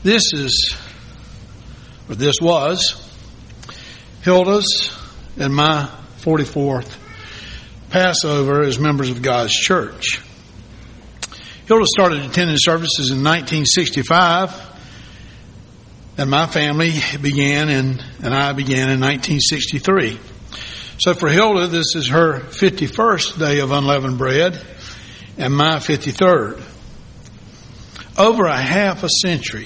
This was Hilda's and my 44th Passover as members of God's church. Hilda started attending services in 1965, and my family began and I began in 1963. So for Hilda, this is her 51st day of unleavened bread and my 53rd. Over a half a century,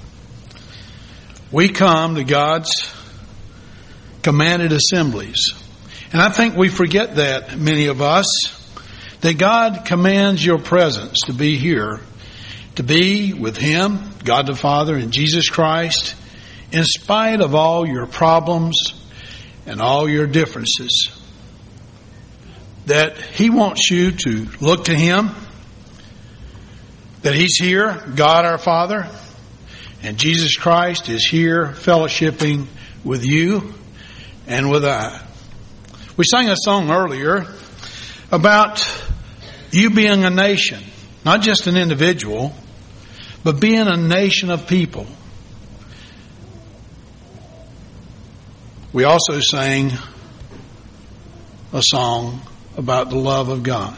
we come to God's commanded assemblies. And I think we forget that, many of us, that God commands your presence to be here, to be with Him, God the Father, and Jesus Christ, in spite of all your problems and all your differences. That He wants you to look to Him, that He's here, God our Father, and Jesus Christ is here fellowshipping with you and with I. We sang a song earlier about you being a nation, not just an individual, but being a nation of people. We also sang a song about the love of God.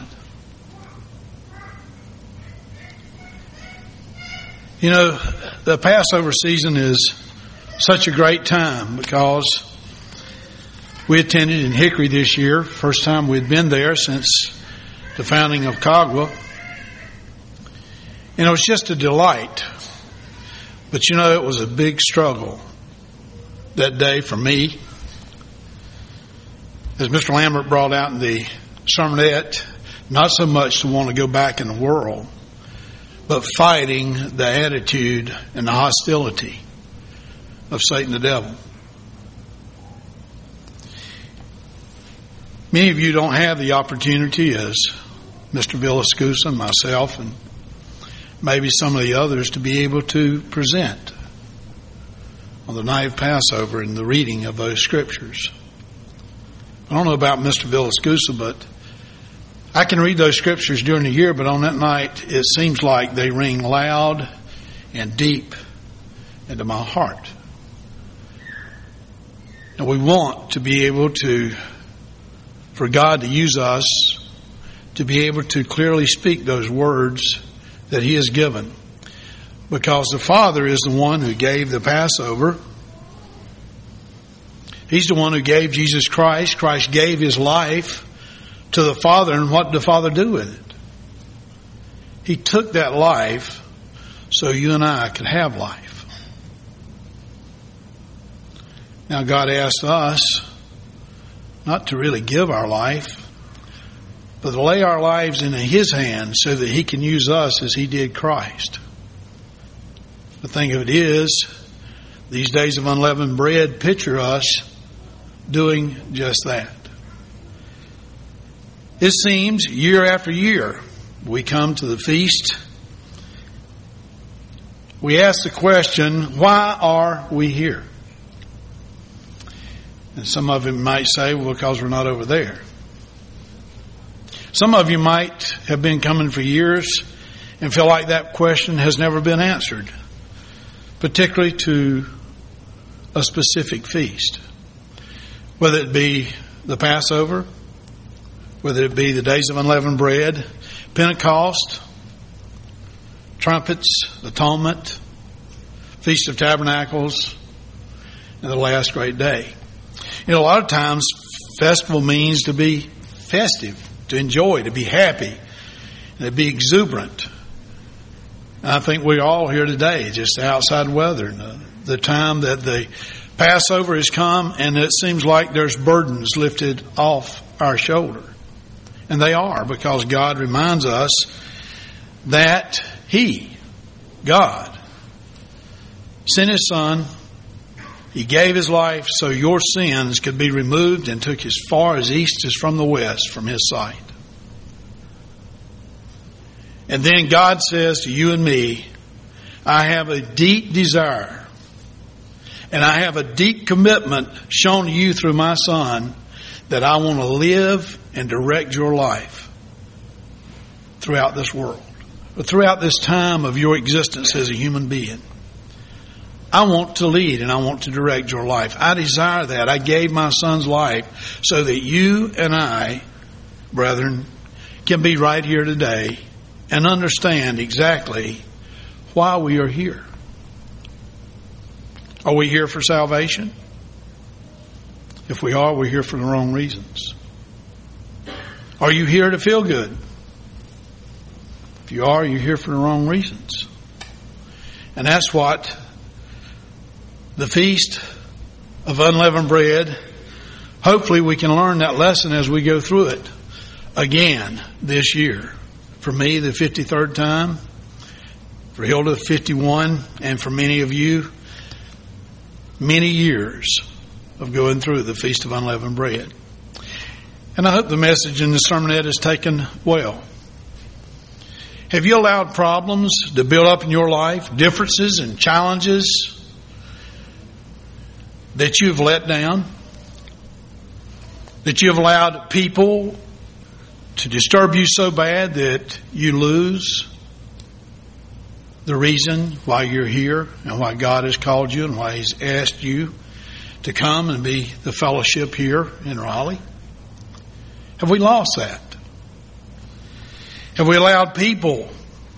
You know, the Passover season is such a great time because we attended in Hickory this year, first time we'd been there since the founding of Cagua. And it was just a delight. But you know, it was a big struggle that day for me. As Mr. Lambert brought out in the sermonette, not so much to want to go back in the world, but fighting the attitude and the hostility of Satan the devil. Many of you don't have the opportunity, as Mr. Villascusa, myself, and maybe some of the others, to be able to present on the night of Passover in the reading of those scriptures. I don't know about Mr. Villascusa, but I can read those scriptures during the year, but on that night it seems like they ring loud and deep into my heart. And we want to be able to, for God to use us, to be able to clearly speak those words that He has given. Because the Father is the one who gave the Passover. He's the one who gave Jesus Christ. Christ gave His life to the Father, and what did the Father do with it? He took that life so you and I could have life. Now God asked us not to really give our life, but to lay our lives into His hands so that He can use us as He did Christ. The thing of it is, these days of unleavened bread picture us doing just that. It seems year after year we come to the feast. We ask the question, why are we here? And some of you might say, well, because we're not over there. Some of you might have been coming for years and feel like that question has never been answered, particularly to a specific feast. Whether it be the Passover, whether it be the days of unleavened bread, Pentecost, trumpets, atonement, Feast of Tabernacles, and the last great day. You know, a lot of times festival means to be festive, to enjoy, to be happy, and to be exuberant. And I think we're all here today, just outside weather, the time that the Passover has come, and it seems like there's burdens lifted off our shoulder. And they are, because God reminds us that He, God, sent His Son. He gave His life so your sins could be removed and took as far as east as from the west from His sight. And then God says to you and me, I have a deep desire and I have a deep commitment shown to you through my Son that I want to live and direct your life throughout this world, or throughout this time of your existence as a human being. I want to lead and I want to direct your life. I desire that. I gave my son's life so that you and I, brethren, can be right here today and understand exactly why we are here. Are we here for salvation? If we are, we're here for the wrong reasons. Are you here to feel good? If you are, you're here for the wrong reasons. And that's what the Feast of Unleavened Bread, hopefully we can learn that lesson as we go through it again this year. For me, the 53rd time. For Hilda, 51. And for many of you, many years of going through the Feast of Unleavened Bread. And I hope the message in the sermonette is taken well. Have you allowed problems to build up in your life, differences and challenges that you've let down? That you've allowed people to disturb you so bad that you lose the reason why you're here and why God has called you and why He's asked you to come and be the fellowship here in Raleigh? Have we lost that? Have we allowed people,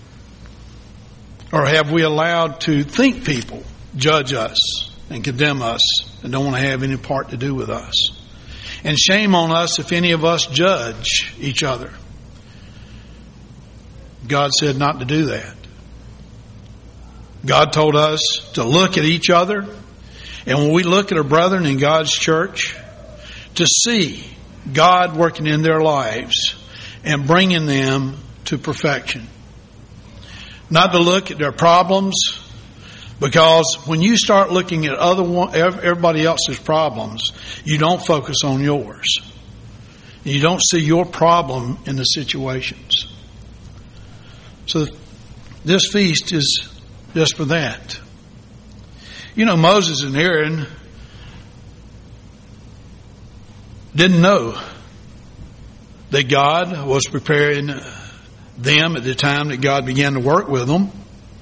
or have we allowed to think people judge us and condemn us and don't want to have any part to do with us? And shame on us if any of us judge each other. God said not to do that. God told us to look at each other, and when we look at our brethren in God's church, to see God working in their lives and bringing them to perfection. Not to look at their problems, because when you start looking at everybody else's problems, you don't focus on yours. You don't see your problem in the situations. So this feast is just for that. You know, Moses and Aaron didn't know that God was preparing them at the time that God began to work with them.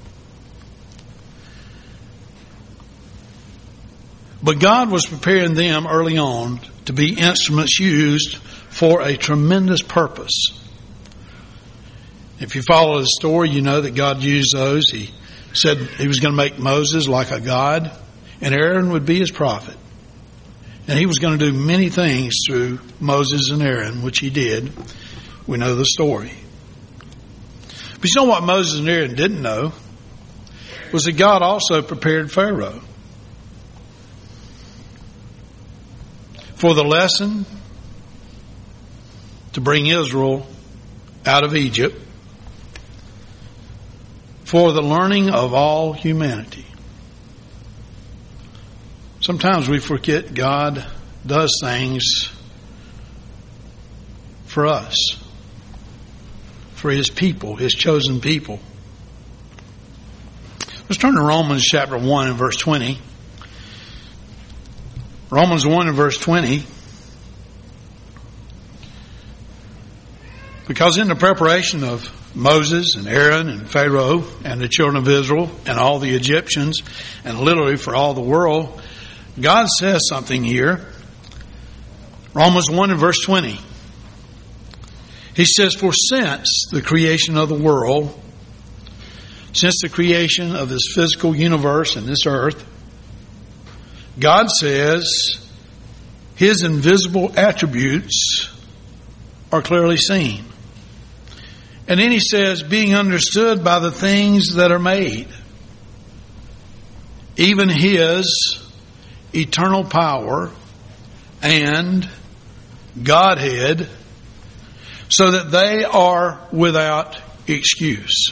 But God was preparing them early on to be instruments used for a tremendous purpose. If you follow the story, you know that God used those. He said He was going to make Moses like a god, and Aaron would be His prophet. And He was going to do many things through Moses and Aaron, which He did. We know the story. But you know what Moses and Aaron didn't know? Was that God also prepared Pharaoh for the lesson to bring Israel out of Egypt, for the learning of all humanity. Sometimes we forget God does things for us, for His people, His chosen people. Let's turn to Romans chapter 1 and verse 20. Romans 1 and verse 20. Because in the preparation of Moses and Aaron and Pharaoh and the children of Israel and all the Egyptians and literally for all the world, God says something here. Romans 1 and verse 20. He says, for since the creation of the world, since the creation of this physical universe and this earth, God says His invisible attributes are clearly seen. And then He says, being understood by the things that are made, even His eternal power and Godhead, so that they are without excuse.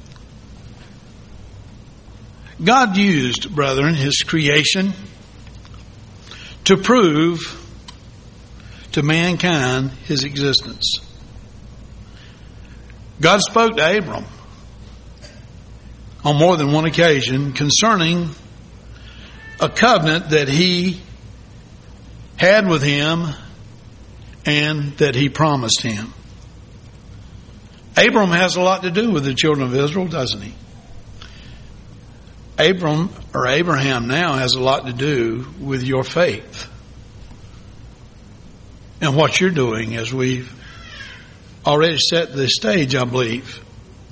God used, brethren, His creation to prove to mankind His existence. God spoke to Abram on more than one occasion concerning a covenant that He had with him and that He promised him. Abram has a lot to do with the children of Israel, doesn't he? Abram or Abraham now has a lot to do with your faith and what you're doing, as we've already set the stage, I believe,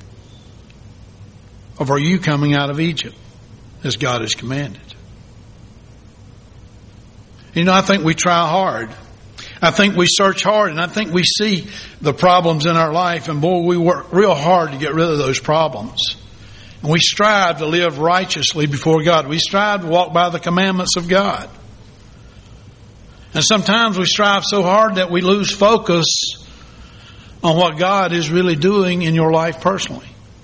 of are you coming out of Egypt as God has commanded. You know, I think we try hard. I think we search hard, and I think we see the problems in our life, and boy, we work real hard to get rid of those problems. And we strive to live righteously before God. We strive to walk by the commandments of God. And sometimes we strive so hard that we lose focus on what God is really doing in your life personally.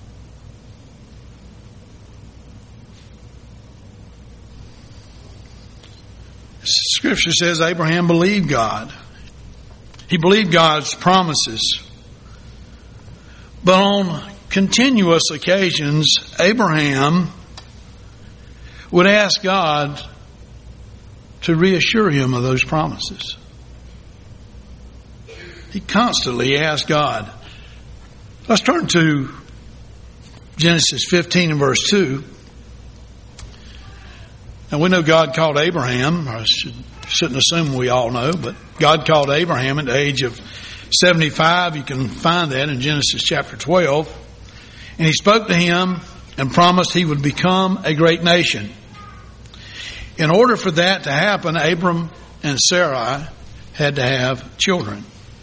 Scripture says Abraham believed God. He believed God's promises. But on continuous occasions, Abraham would ask God to reassure him of those promises. He constantly asked God. Let's turn to Genesis 15 and verse 2. And we know God called Abraham. I shouldn't assume we all know, but God called Abraham at the age of 75. You can find that in Genesis chapter 12. And he spoke to him and promised he would become a great nation. In order for that to happen, Abram and Sarai had to have children.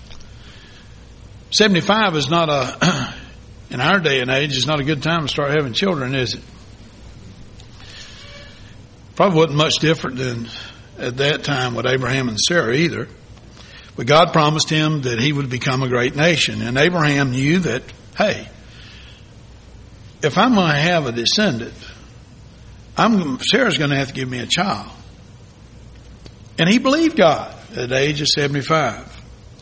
75 is not in our day and age, is not a good time to start having children, is it? Probably wasn't much different than at that time with Abraham and Sarah either. But God promised him that he would become a great nation. And Abraham knew that, hey, if I'm going to have a descendant, Sarah's going to have to give me a child. And he believed God at the age of 75.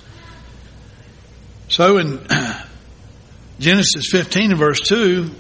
So in Genesis 15 and verse 2,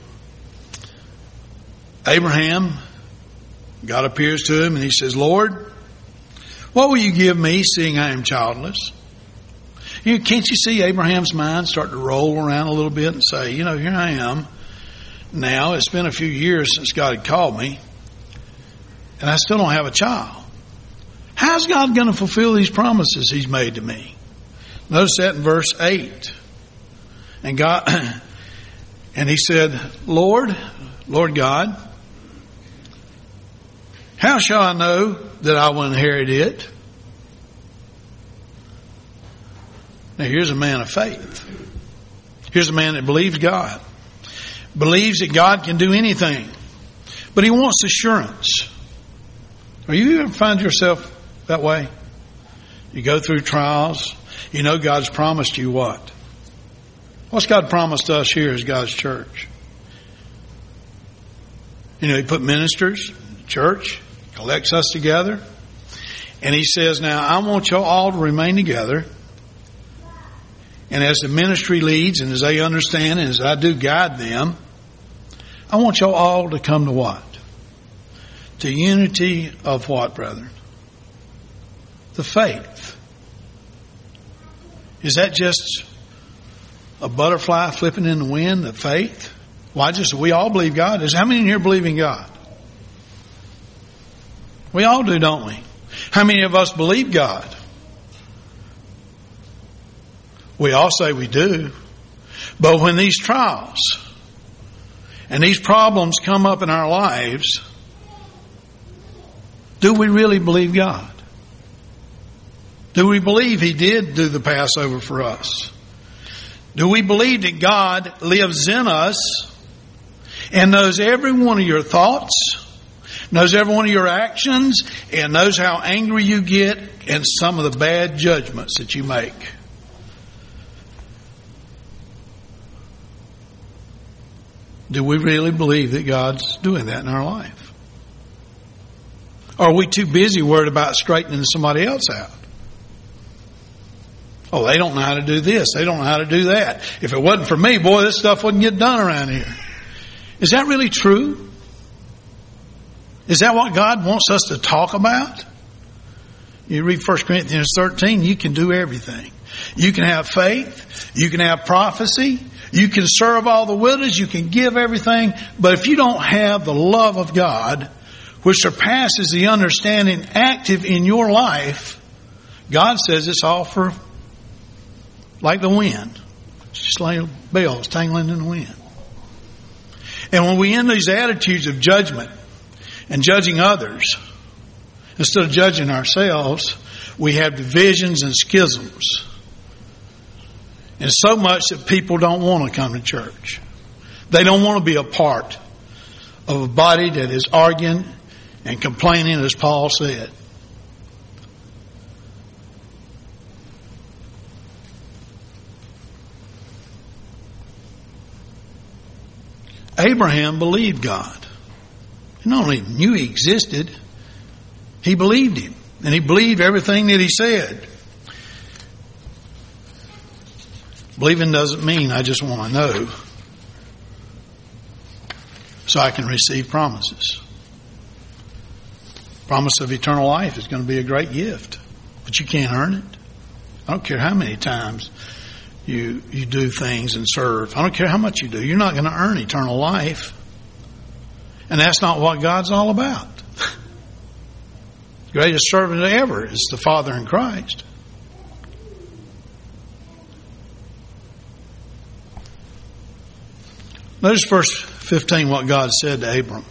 Abraham, God appears to him and he says, Lord, what will you give me, seeing I am childless? Can't you see Abraham's mind start to roll around a little bit and say, here I am. Now, it's been a few years since God had called me, and I still don't have a child. How's God going to fulfill these promises he's made to me? Notice that in verse 8. And he said, Lord God, how shall I know that I will inherit it? Now here's a man of faith. Here's a man that believes God. Believes that God can do anything. But he wants assurance. Are you ever find yourself that way? You go through trials. You know God's promised you what? What's God promised us here as God's church? He put ministers, church, collects us together. And he says, now I want you all to remain together. And as the ministry leads and as they understand and as I do guide them, I want you all to come to what? To unity of what, brethren? The faith. Is that just a butterfly flipping in the wind, the faith? We all believe God. How many in here believe in God? We all do, don't we? How many of us believe God? We all say we do. But when these trials and these problems come up in our lives, do we really believe God? Do we believe He did do the Passover for us? Do we believe that God lives in us and knows every one of your thoughts, knows every one of your actions, and knows how angry you get and some of the bad judgments that you make? Do we really believe that God's doing that in our life? Or are we too busy worried about straightening somebody else out? Oh, they don't know how to do this. They don't know how to do that. If it wasn't for me, boy, this stuff wouldn't get done around here. Is that really true? Is that what God wants us to talk about? You read 1 Corinthians 13, you can do everything. You can have faith. You can have prophecy. You can serve all the widows. You can give everything. But if you don't have the love of God which surpasses the understanding active in your life, God says it's all for like the wind. It's just like bells tangling in the wind. And when we end these attitudes of judgment and judging others, instead of judging ourselves, we have divisions and schisms. And so much that people don't want to come to church. They don't want to be a part of a body that is arguing and complaining, as Paul said. Abraham believed God. He not only knew He existed, he believed Him. And he believed everything that He said. Believing doesn't mean I just want to know so I can receive promises. Promise of eternal life is going to be a great gift, but you can't earn it. I don't care how many times you do things and serve. I don't care how much you do. You're not going to earn eternal life. And that's not what God's all about. The greatest servant ever is the Father in Christ. Notice verse 15 what God said to Abram.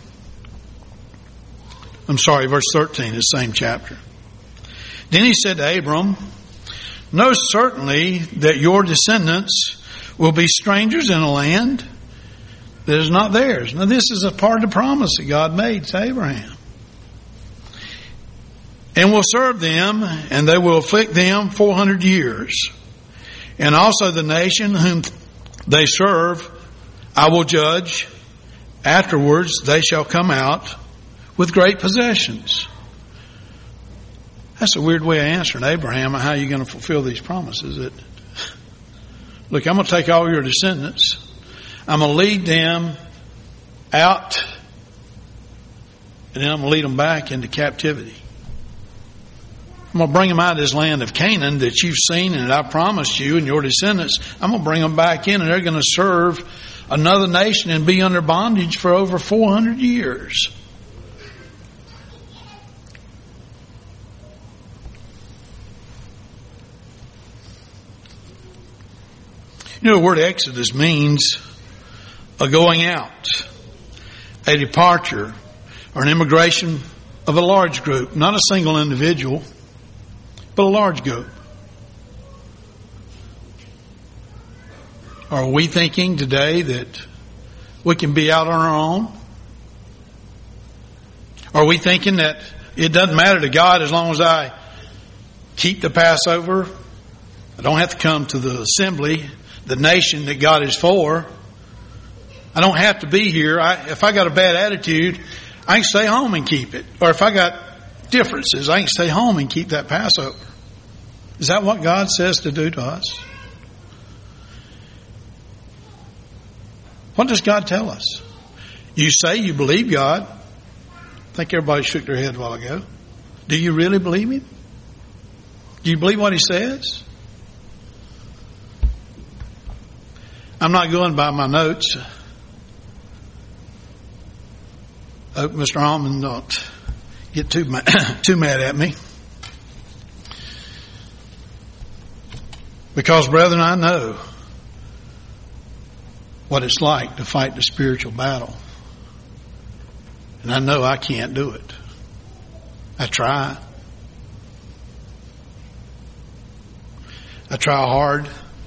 Verse 13, the same chapter. Then He said to Abram, know certainly that your descendants will be strangers in a land that is not theirs. Now this is a part of the promise that God made to Abraham. And will serve them, and they will afflict them 400 years. And also the nation whom they serve I will judge. Afterwards they shall come out with great possessions. That's a weird way of answering Abraham. How are you going to fulfill these promises? Look, I'm going to take all your descendants. I'm going to lead them out. And then I'm going to lead them back into captivity. I'm going to bring them out of this land of Canaan that you've seen and that I promised you and your descendants. I'm going to bring them back in, and they're going to serve another nation and be under bondage for over 400 years. You know, the word Exodus means a going out, a departure, or an immigration of a large group, not a single individual, but a large group. Are we thinking today that we can be out on our own? Are we thinking that it doesn't matter to God as long as I keep the Passover? I don't have to come to the assembly, the nation that God is for. I don't have to be here. If I got a bad attitude, I can stay home and keep it. Or if I got differences, I can stay home and keep that Passover. Is that what God says to do to us? What does God tell us? You say you believe God. I think everybody shook their head a while ago. Do you really believe Him? Do you believe what He says? I'm not going by my notes. I hope Mr. Allman don't get too mad at me. Because, brethren, I know what it's like to fight the spiritual battle. And I know I can't do it. I try. I try hard.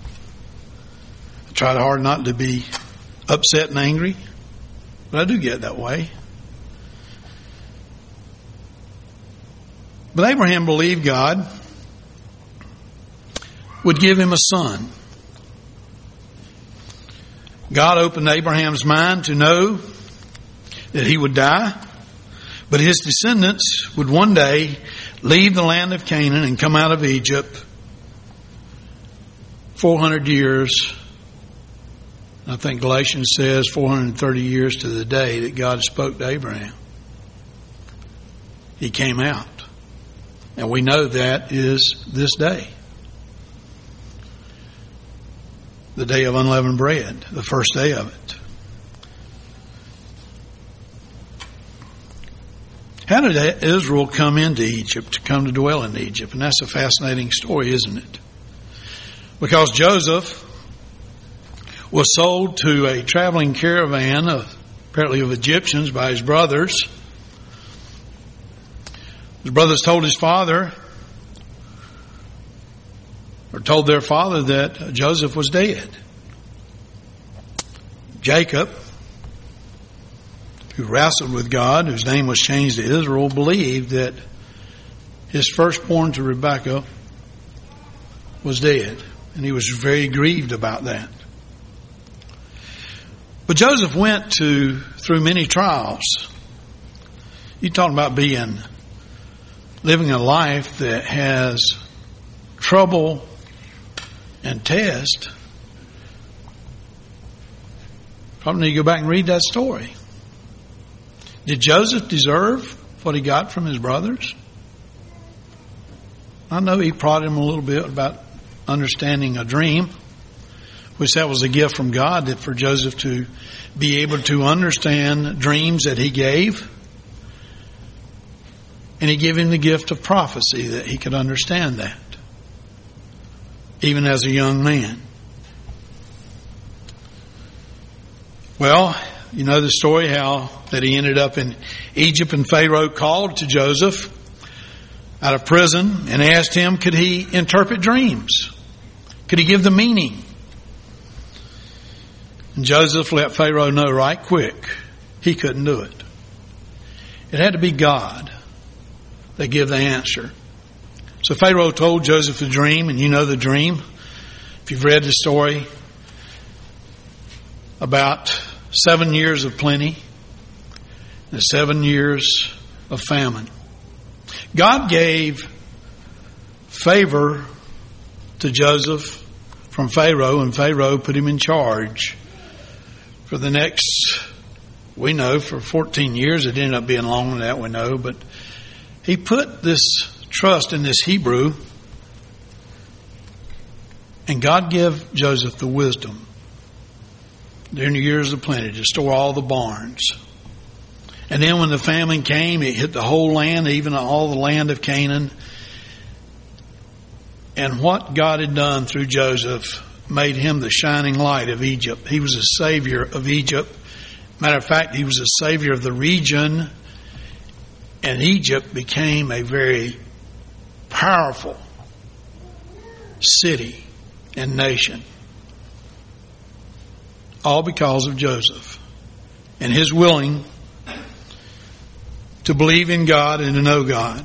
I try hard not to be upset and angry. But I do get that way. But Abraham believed God would give him a son. God opened Abraham's mind to know that he would die, but his descendants would one day leave the land of Canaan and come out of Egypt 400 years. I think Galatians says 430 years to the day that God spoke to Abraham. He came out. And we know that is this day. The day of unleavened bread, the first day of it. How did Israel come into Egypt, to come to dwell in Egypt? And that's a fascinating story, isn't it? Because Joseph was sold to a traveling caravan apparently of Egyptians by his brothers. His brothers told his father, or told their father, that Joseph was dead. Jacob, who wrestled with God, whose name was changed to Israel, believed that his firstborn to Rebekah was dead. And he was very grieved about that. But Joseph went through many trials. You're talking about living a life that has trouble and test. Probably need to go back and read that story. Did Joseph deserve what he got from his brothers? I know he prodded him a little bit about understanding a dream, which that was a gift from God, that for Joseph to be able to understand dreams that he gave. And he gave him the gift of prophecy, that he could understand that, even as a young man. Well, you know the story, how that he ended up in Egypt, and Pharaoh called to Joseph out of prison and asked him, could he interpret dreams? Could he give the meaning? And Joseph let Pharaoh know right quick he couldn't do it. It had to be God that gave the answer. So Pharaoh told Joseph the dream, and you know the dream. If you've read the story, about 7 years of plenty and 7 years of famine. God gave favor to Joseph from Pharaoh, and Pharaoh put him in charge for the next, we know, for 14 years. It ended up being longer than that, we know, but he put this trust in this Hebrew, and God gave Joseph the wisdom during the years of plenty to store all the barns. And then when the famine came, it hit the whole land, even all the land of Canaan. And what God had done through Joseph made him the shining light of Egypt. He was a savior of Egypt. Matter of fact, he was a savior of the region. And Egypt became a very powerful city and nation. All because of Joseph and his willing to believe in God and to know God.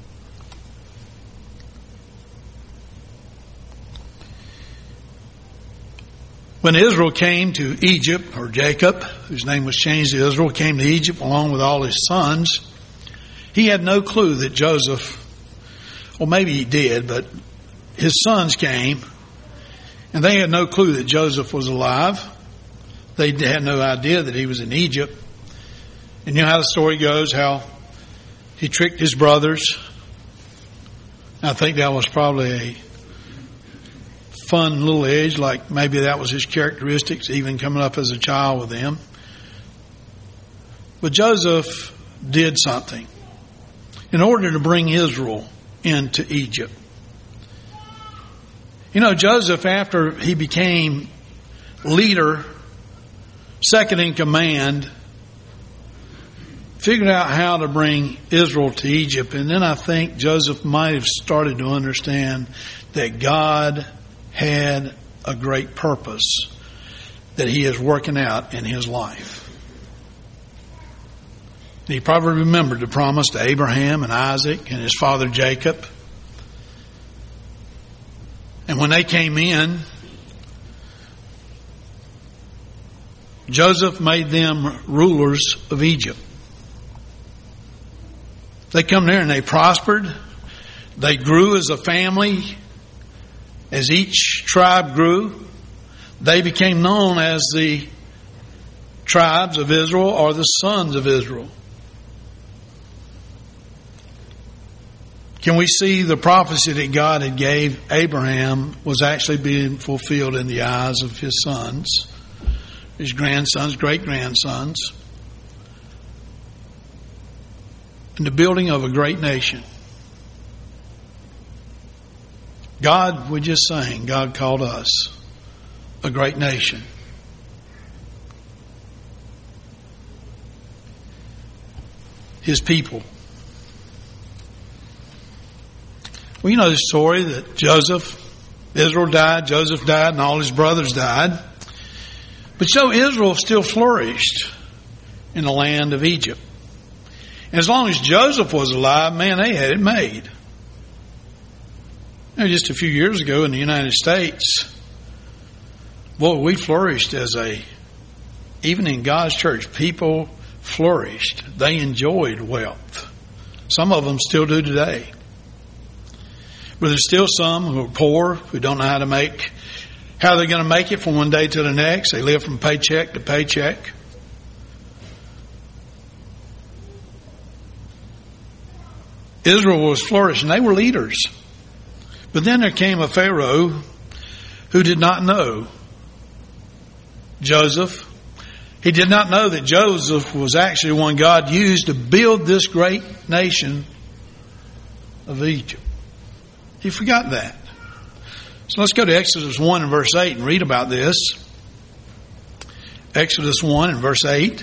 When Israel came to Egypt, or Jacob, whose name was changed to Israel, came to Egypt along with all his sons, he had no clue that Joseph, well, maybe he did, but his sons came, and they had no clue that Joseph was alive. They had no idea that he was in Egypt. And you know how the story goes, how he tricked his brothers. I think that was probably a fun little edge, like maybe that was his characteristics, even coming up as a child with them. But Joseph did something in order to bring Israel into Egypt. You know, Joseph, after he became leader, second in command, figured out how to bring Israel to Egypt. And then I think Joseph might have started to understand that God had a great purpose that he is working out in his life. And he probably remembered the promise to Abraham and Isaac and his father Jacob. And when they came in, Joseph made them rulers of Egypt. They come there and they prospered. They grew as a family. As each tribe grew, they became known as the tribes of Israel, or the sons of Israel. Can we see the prophecy that God had gave Abraham was actually being fulfilled in the eyes of his sons, his grandsons, great-grandsons? in the building of a great nation. God, we just sang, God called us a great nation. His people. Well, you know the story that Israel died, Joseph died, and all his brothers died. But so Israel still flourished in the land of Egypt. And as long as Joseph was alive, man, they had it made. You know, just a few years ago in the United States, boy, we flourished even in God's church, people flourished. They enjoyed wealth. Some of them still do today. But there's still some who are poor, who don't know how they're going to make it from one day to the next. They live from paycheck to paycheck. Israel was flourishing. They were leaders. But then there came a Pharaoh who did not know Joseph. He did not know that Joseph was actually one God used to build this great nation of Egypt. He forgot that. So let's go to Exodus 1 and verse 8 and read about this. Exodus 1 and verse 8.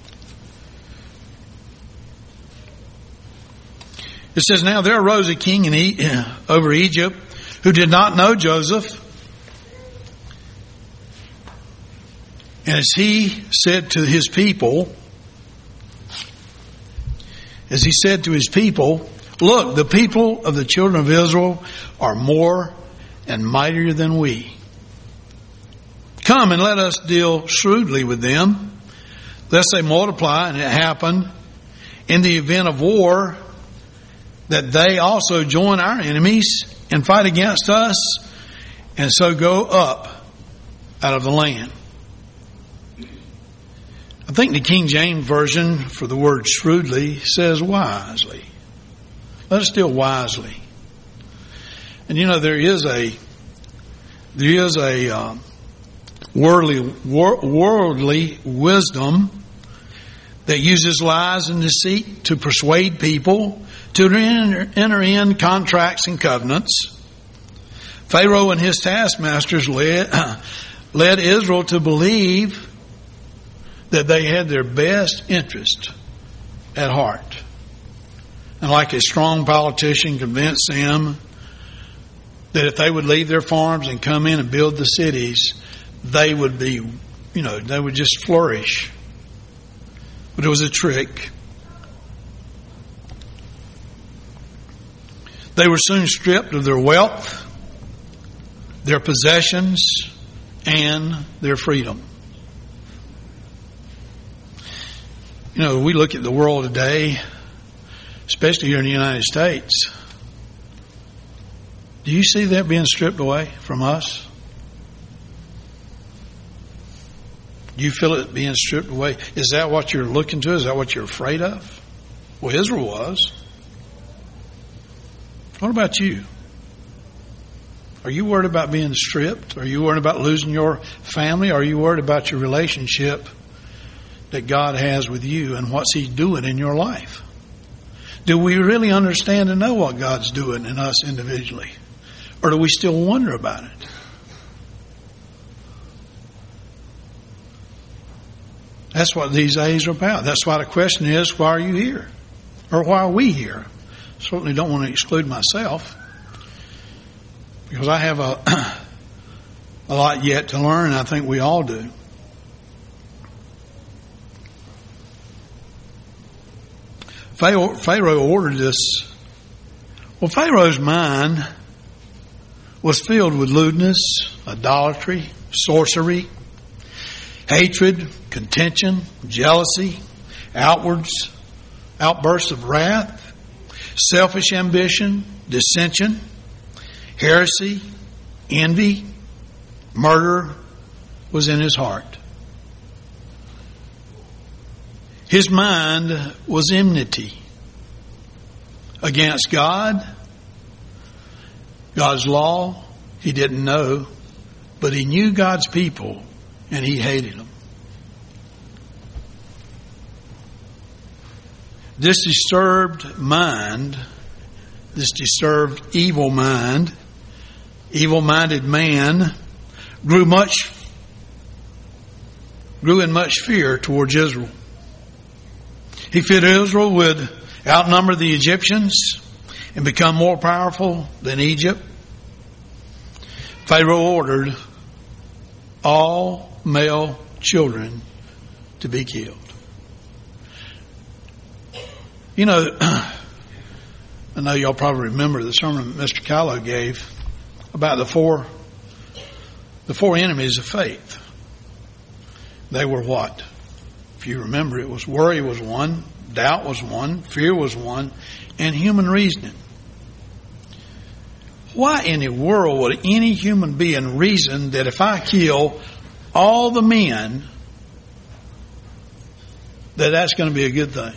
It says, "Now there arose a king over Egypt who did not know Joseph. And as he said to his people, look, the people of the children of Israel are more and mightier than we. Come and let us deal shrewdly with them, lest they multiply." And it happened in the event of war that they also join our enemies and fight against us, and so go up out of the land. I think the King James Version for the word shrewdly says wisely. Let us deal wisely. And you know, there is a worldly wisdom that uses lies and deceit to persuade people to enter in contracts and covenants. Pharaoh and his taskmasters led Israel to believe that they had their best interest at heart. And like a strong politician convinced them that if they would leave their farms and come in and build the cities, they would be, they would just flourish. But it was a trick. They were soon stripped of their wealth, their possessions, and their freedom. You know, we look at the world today, especially here in the United States. Do you see that being stripped away from us? Do you feel it being stripped away? Is that what you're looking to? Is that what you're afraid of? Well, Israel was. What about you? Are you worried about being stripped? Are you worried about losing your family? Are you worried about your relationship that God has with you and what's He's doing in your life? Do we really understand and know what God's doing in us individually? Or do we still wonder about it? That's what these days are about. That's why the question is, why are you here? Or why are we here? Certainly don't want to exclude myself, because I have a lot yet to learn, and I think we all do. Pharaoh ordered this. Well, Pharaoh's mind was filled with lewdness, idolatry, sorcery, hatred, contention, jealousy, outbursts of wrath, selfish ambition, dissension, heresy, envy, murder was in his heart. His mind was enmity against God, God's law. He didn't know, but he knew God's people and he hated them. This disturbed mind, this disturbed evil-minded man grew in much fear towards Israel. He feared Israel would outnumber the Egyptians and become more powerful than Egypt. Pharaoh ordered all male children to be killed. You know, I know y'all probably remember the sermon Mr. Callow gave about the four enemies of faith. They were what? If you remember, it was worry was one, doubt was one, fear was one, and human reasoning. Why in the world would any human being reason that if I kill all the men, that's going to be a good thing?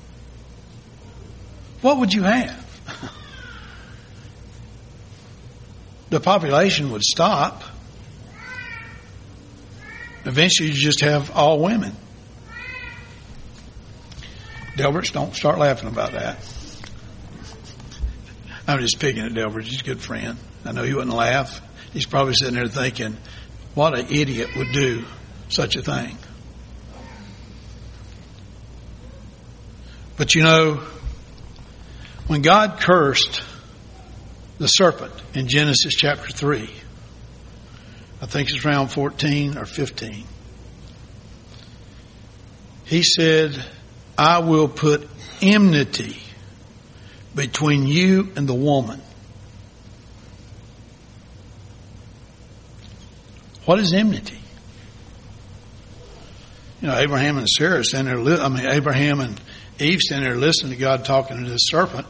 What would you have? The population would stop. Eventually, you just have all women. Delbert, don't start laughing about that. I'm just picking at Delbert. He's a good friend. I know he wouldn't laugh. He's probably sitting there thinking, what an idiot would do such a thing. But you know, when God cursed the serpent in Genesis chapter 3, I think it's around 14 or 15, He said, I will put enmity between you and the woman. What is enmity? You know, Abraham and Sarah standing there, Abraham and Eve standing there listening to God talking to the serpent.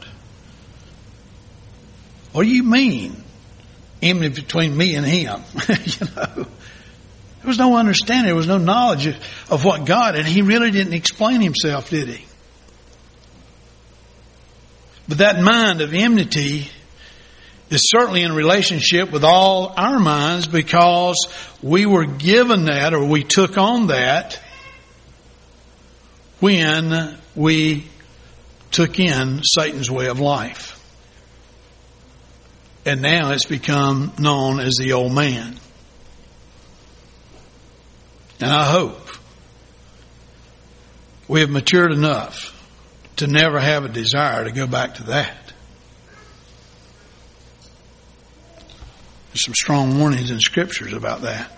What do you mean? Enmity between me and him? You know, there was no understanding. There was no knowledge of what God, and he really didn't explain himself, did he? But that mind of enmity is certainly in relationship with all our minds, because we were given that, or we took on that when we took in Satan's way of life. And now it's become known as the old man. And I hope we have matured enough to never have a desire to go back to that. There's some strong warnings in scriptures about that.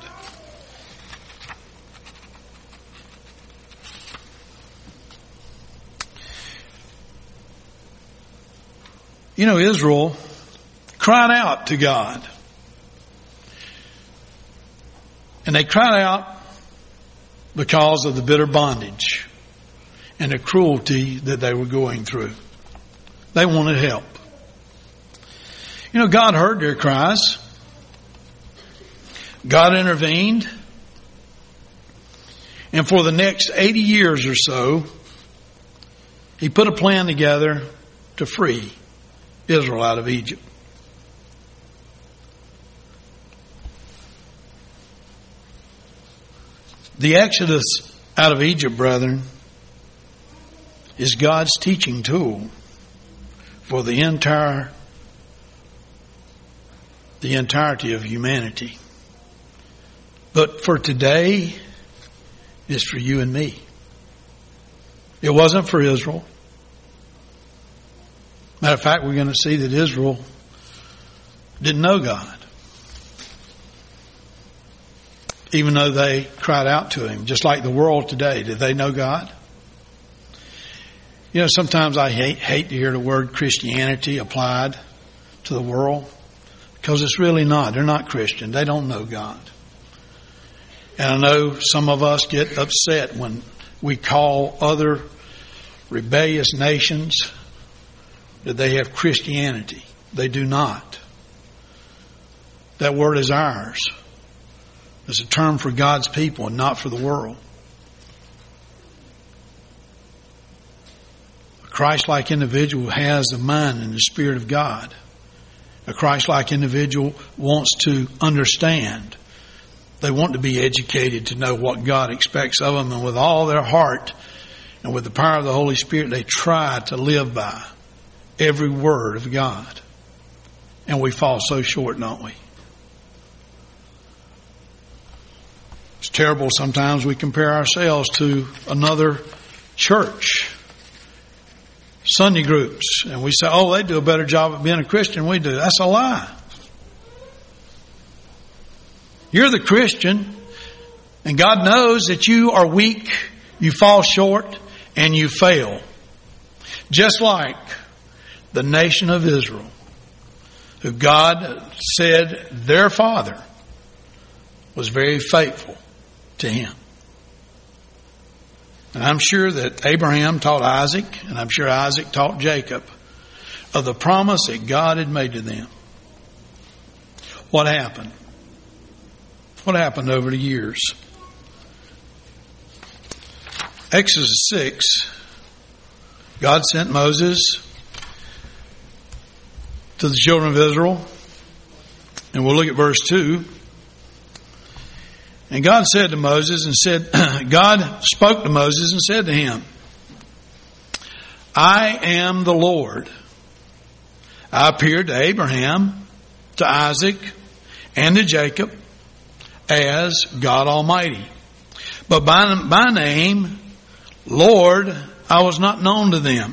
You know, Israel cried out to God. And they cried out because of the bitter bondage and the cruelty that they were going through. They wanted help. You know, God heard their cries. God intervened. And for the next 80 years or so, He put a plan together to free Israel out of Egypt. The Exodus out of Egypt, brethren, is God's teaching tool for the entirety of humanity. But for today, it's for you and me. It wasn't for Israel. Matter of fact, we're going to see that Israel didn't know God, even though they cried out to Him, just like the world today. Did they know God? You know, sometimes I hate to hear the word Christianity applied to the world, because it's really not. They're not Christian. They don't know God. And I know some of us get upset when we call other rebellious nations that they have Christianity. They do not. That word is ours. It's a term for God's people and not for the world. A Christ-like individual has the mind and the Spirit of God. A Christ-like individual wants to understand. They want to be educated to know what God expects of them, and with all their heart And with the power of the Holy Spirit, they try to live by every word of God. And we fall so short, don't we? It's terrible sometimes we compare ourselves to another church, Sunday groups, and we say, oh, they do a better job of being a Christian than we do. That's a lie. You're the Christian, and God knows that you are weak, you fall short, and you fail. Just like the nation of Israel, who God said their father was very faithful to him. And I'm sure that Abraham taught Isaac, and I'm sure Isaac taught Jacob of the promise that God had made to them. What happened? What happened over the years? Exodus 6, God sent Moses to the children of Israel. And we'll look at verse 2. And God said to Moses and said, God spoke to Moses and said to him, I am the Lord. I appeared to Abraham, to Isaac, and to Jacob as God Almighty. But by name, Lord, I was not known to them.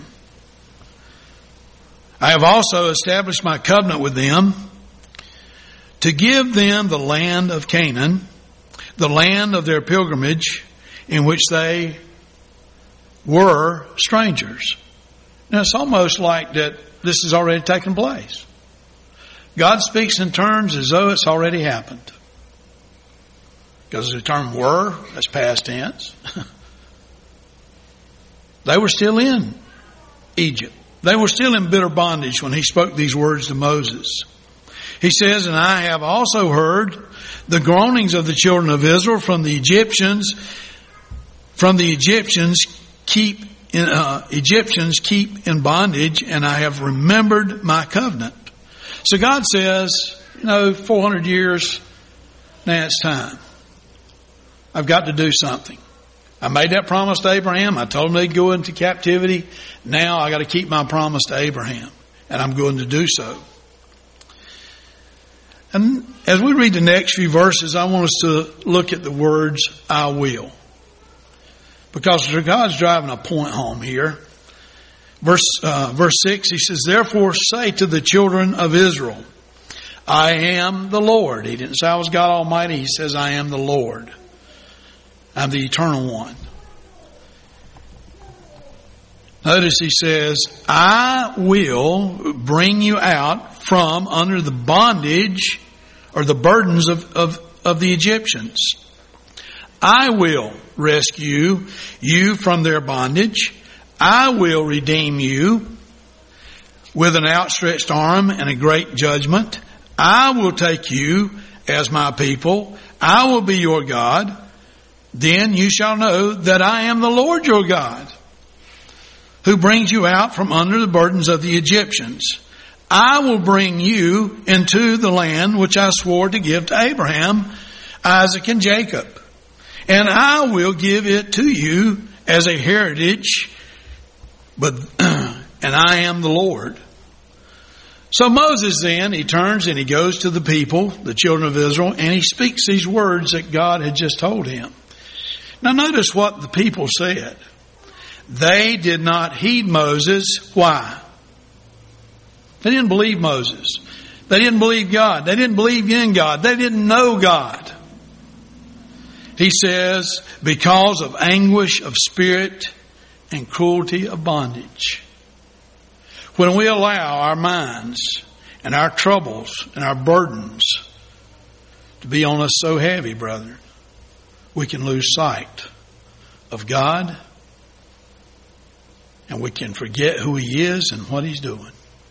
I have also established my covenant with them to give them the land of Canaan, the land of their pilgrimage, in which they were strangers. Now it's almost like that this has already taken place. God speaks in terms as though it's already happened. Because the term were, that's past tense. They were still in Egypt. They were still in bitter bondage when he spoke these words to Moses. He says, and I have also heard the groanings of the children of Israel from the Egyptians. From the Egyptians keep in bondage, and I have remembered my covenant. So God says, 400 years, now it's time. I've got to do something. I made that promise to Abraham. I told him they'd go into captivity. Now I got to keep my promise to Abraham, and I'm going to do so. And as we read the next few verses, I want us to look at the words, I will. Because God's driving a point home here. Verse 6, he says, therefore say to the children of Israel, I am the Lord. He didn't say I was God Almighty. He says, I am the Lord. I'm the Eternal One. Notice he says, I will bring you out from under the bondage or the burdens of the Egyptians. I will rescue you from their bondage. I will redeem you with an outstretched arm and a great judgment. I will take you as my people. I will be your God. Then you shall know that I am the Lord your God, who brings you out from under the burdens of the Egyptians. I will bring you into the land which I swore to give to Abraham, Isaac, and Jacob. And I will give it to you as a heritage, and I am the Lord. So Moses then, he turns and he goes to the people, the children of Israel, and he speaks these words that God had just told him. Now notice what the people said. They did not heed Moses. Why? They didn't believe Moses. They didn't believe God. They didn't believe in God. They didn't know God. He says, because of anguish of spirit and cruelty of bondage. When we allow our minds and our troubles and our burdens to be on us so heavy, brethren, we can lose sight of God, and we can forget who He is and what He's doing.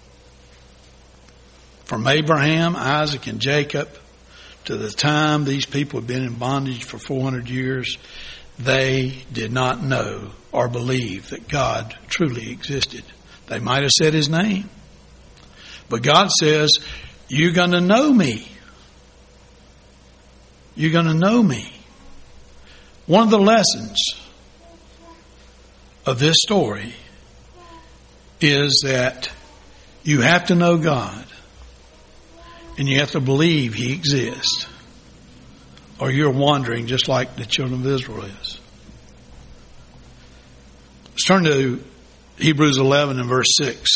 From Abraham, Isaac, and Jacob to the time these people had been in bondage for 400 years, they did not know or believe that God truly existed. They might have said His name, but God says, you're going to know me. You're going to know me. One of the lessons of this story is that you have to know God and you have to believe He exists, or you're wandering just like the children of Israel is. Let's turn to Hebrews 11 and verse 6.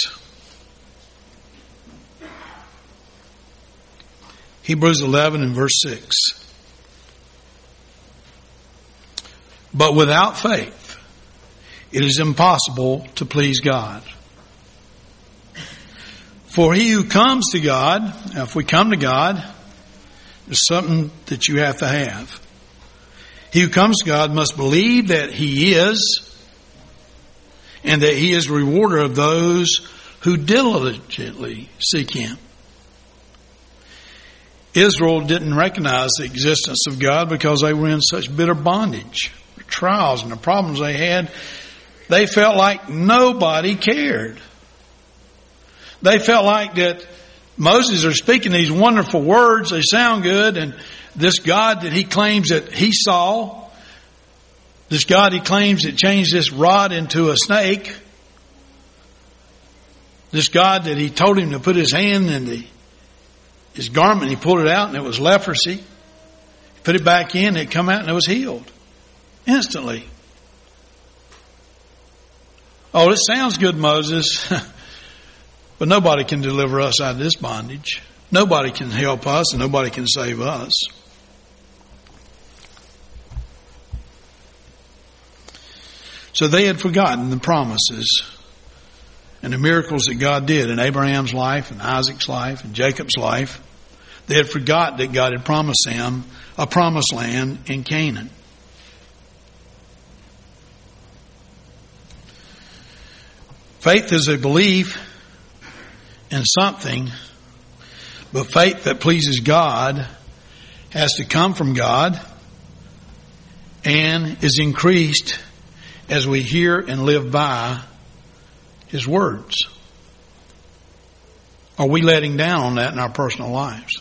Hebrews 11 and verse 6. But without faith, it is impossible to please God. For he who comes to God, now if we come to God, there's something that you have to have. He who comes to God must believe that He is, and that He is the rewarder of those who diligently seek Him. Israel didn't recognize the existence of God because they were in such bitter bondage. The trials and the problems they had, they felt like nobody cared. They felt like that Moses are speaking these wonderful words, they sound good, and this God that he claims that he saw, this God he claims that changed this rod into a snake, this God that he told him to put his hand in his garment, he pulled it out and it was leprosy. He put it back in, it come out and it was healed instantly. Oh, this sounds good, Moses. But nobody can deliver us out of this bondage. Nobody can help us and nobody can save us. So they had forgotten the promises and the miracles that God did in Abraham's life and Isaac's life and Jacob's life. They had forgotten that God had promised them a promised land in Canaan. Faith is a belief in something, but faith that pleases God has to come from God and is increased as we hear and live by His words. Are we letting down on that in our personal lives?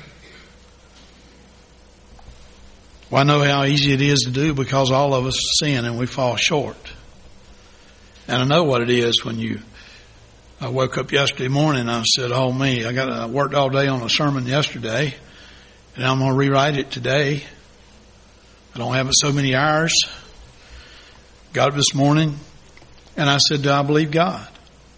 Well, I know how easy it is to do because all of us sin and we fall short. And I know what it is when I woke up yesterday morning and I said, oh me, I worked all day on a sermon yesterday and I'm going to rewrite it today. I don't have it so many hours. Got up this morning and I said, do I believe God?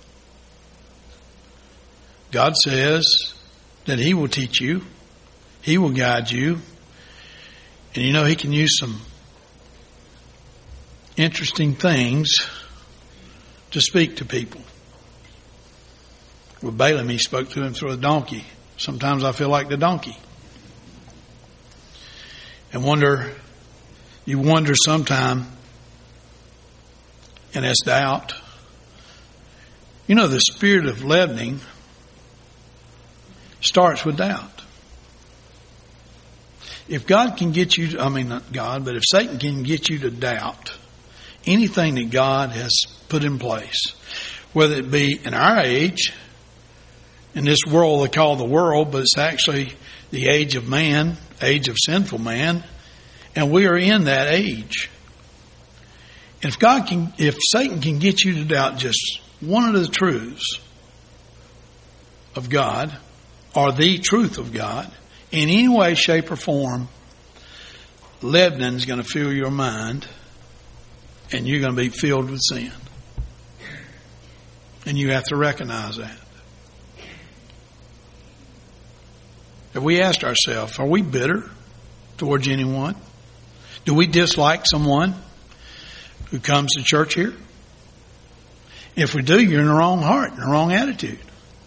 God says that He will teach you. He will guide you. And you know, He can use some interesting things to speak to people. With Balaam, He spoke to him through a donkey. Sometimes I feel like the donkey. And you wonder sometime, and that's doubt. You know, the spirit of leavening starts with doubt. If God can get you, not God, but if Satan can get you to doubt anything that God has put in place, whether it be in our age, in this world they call the world, but it's actually the age of man, age of sinful man, and we are in that age. And if Satan can get you to doubt just one of the truths of God, or the truth of God, in any way, shape, or form, leavening is going to fill your mind, and you're going to be filled with sin. And you have to recognize that. Have we asked ourselves, are we bitter towards anyone? Do we dislike someone who comes to church here? If we do, you're in the wrong heart, in the wrong attitude.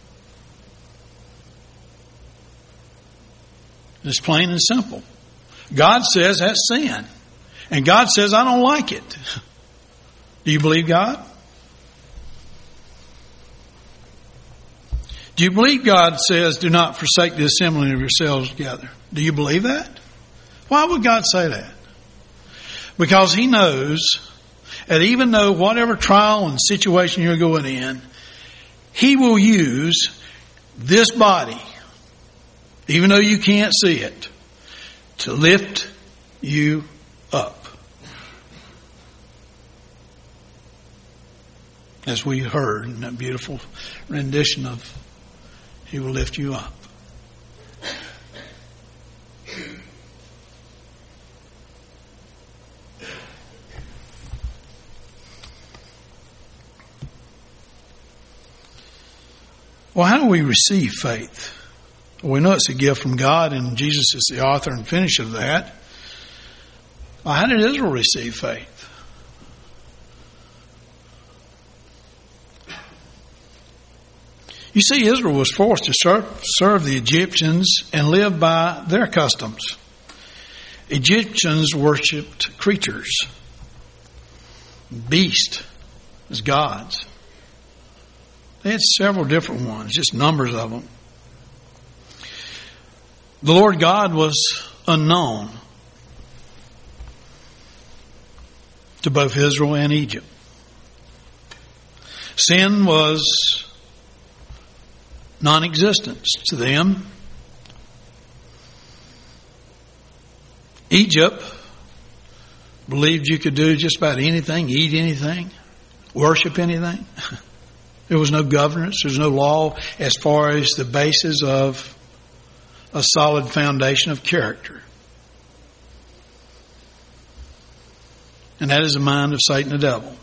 It's plain and simple. God says that's sin. And God says, I don't like it. Do you believe God? Do you believe God says, do not forsake the assembling of yourselves together? Do you believe that? Why would God say that? Because He knows that even though whatever trial and situation you're going in, He will use this body, even though you can't see it, to lift you up. as we heard in that beautiful rendition of He will lift you up. Well, how do we receive faith? Well, we know it's a gift from God, and Jesus is the author and finisher of that. Well, how did Israel receive faith? You see, Israel was forced to serve the Egyptians and live by their customs. Egyptians worshipped creatures, beasts as gods. They had several different ones, just numbers of them. The Lord God was unknown to both Israel and Egypt. Sin was non-existent to them. Egypt believed you could do just about anything, eat anything, worship anything. There was no governance, there was no law as far as the basis of a solid foundation of character. And that is the mind of Satan the devil.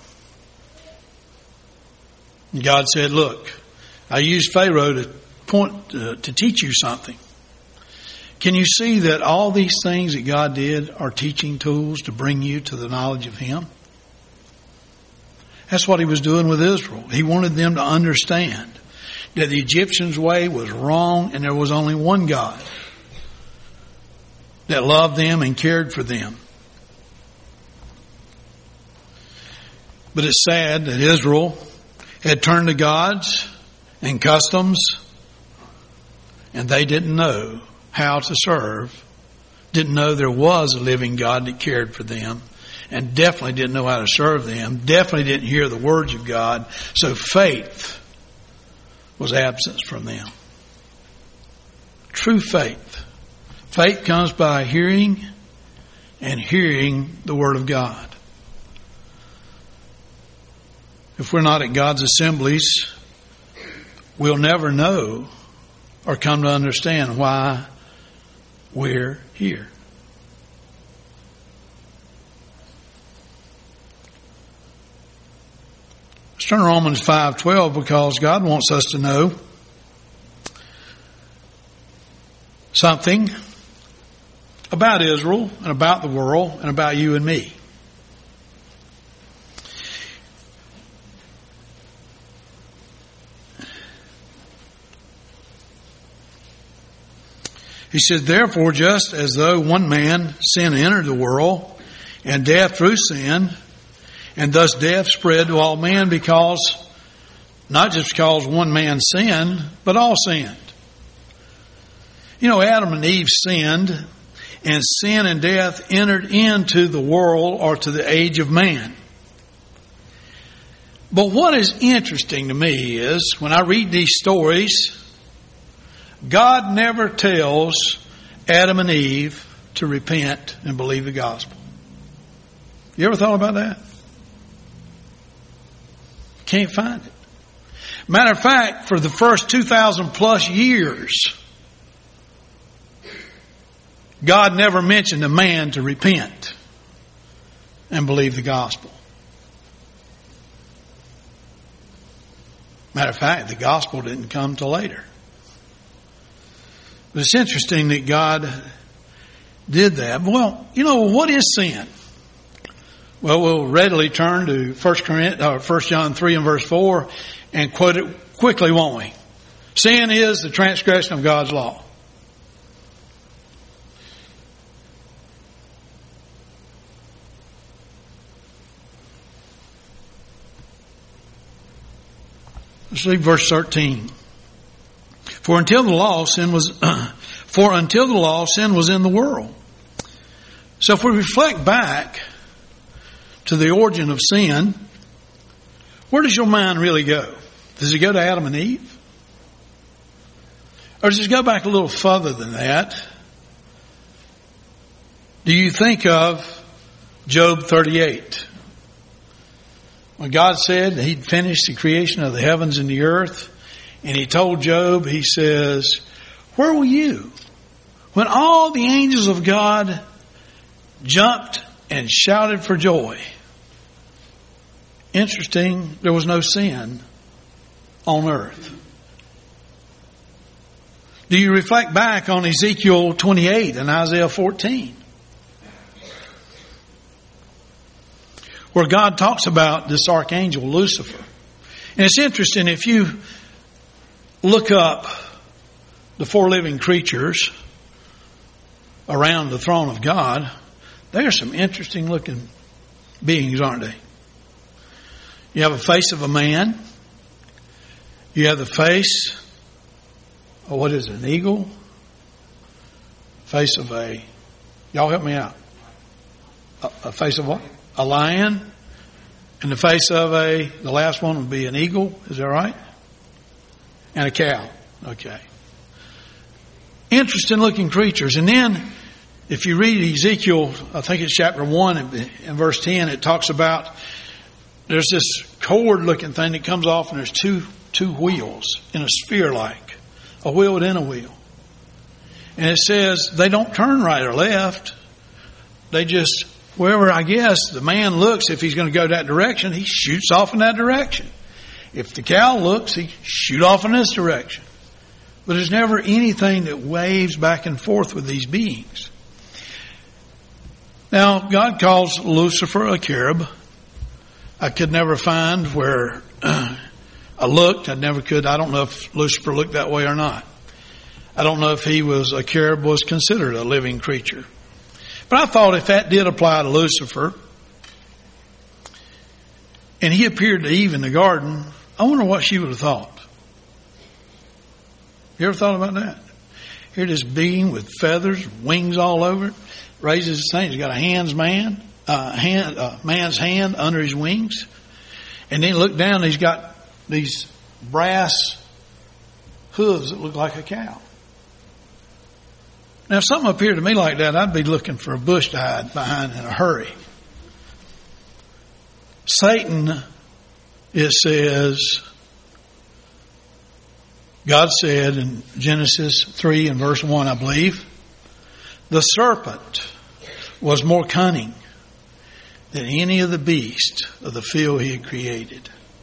And God said, look, I used Pharaoh to teach you something. Can you see that all these things that God did are teaching tools to bring you to the knowledge of Him? That's what He was doing with Israel. He wanted them to understand that the Egyptians' way was wrong and there was only one God that loved them and cared for them. But it's sad that Israel had turned to gods and customs, and they didn't know how to serve, didn't know there was a living God that cared for them, and definitely didn't know how to serve them, definitely didn't hear the words of God, so faith was absent from them. True faith. Faith comes by hearing and hearing the Word of God. If we're not at God's assemblies, we'll never know or come to understand why we're here. Let's turn to Romans 5:12 because God wants us to know something about Israel and about the world and about you and me. He said, therefore, just as though one man sin entered the world, and death through sin, and thus death spread to all men because, not just because one man sinned, but all sinned. You know, Adam and Eve sinned, and sin and death entered into the world or to the age of man. But what is interesting to me is, when I read these stories, God never tells Adam and Eve to repent and believe the gospel. You ever thought about that? Can't find it. Matter of fact, for the first 2,000 plus years, God never mentioned a man to repent and believe the gospel. Matter of fact, the gospel didn't come till later. But it's interesting that God did that. Well, you know, what is sin? Well, we'll readily turn to 1 John 3 and verse 4 and quote it quickly, won't we? Sin is the transgression of God's law. Let's read verse 13. For until the law, sin was in the world. So if we reflect back to the origin of sin, where does your mind really go? Does it go to Adam and Eve? Or does it go back a little further than that? Do you think of Job 38? When God said that He'd finished the creation of the heavens and the earth, and He told Job, He says, where were you when all the angels of God jumped and shouted for joy? Interesting, there was no sin on earth. Do you reflect back on Ezekiel 28 and Isaiah 14? Where God talks about this archangel Lucifer. And it's interesting, if you look up the four living creatures around the throne of God, they are some interesting looking beings, aren't they? You have a face of a man. You have the face of, what is it, an eagle? Face of a, y'all help me out. A face of what? A lion. And the face of the last one would be an eagle. Is that right? And a cow. Okay. Interesting looking creatures. And then, if you read Ezekiel, I think it's chapter 1 and verse 10, it talks about there's this cord looking thing that comes off, and there's two wheels in a sphere like. A wheel within a wheel. And it says they don't turn right or left. They just, wherever, I guess, the man looks, if he's going to go that direction, he shoots off in that direction. If the cow looks, he shoots off in this direction. But there's never anything that waves back and forth with these beings. Now, God calls Lucifer a cherub. I could never find where I looked. I never could. I don't know if Lucifer looked that way or not. I don't know if he was a cherub, was considered a living creature. But I thought if that did apply to Lucifer, and he appeared to Eve in the garden, I wonder what she would have thought. You ever thought about that? Here this being with feathers, wings all over it, raises his thing. He's got a man's hand under his wings. And then look down, he's got these brass hooves that look like a cow. Now, if something appeared to me like that, I'd be looking for a bush to hide behind in a hurry. Satan, it says, God said in Genesis 3 and verse 1, I believe, the serpent was more cunning than any of the beasts of the field he had created.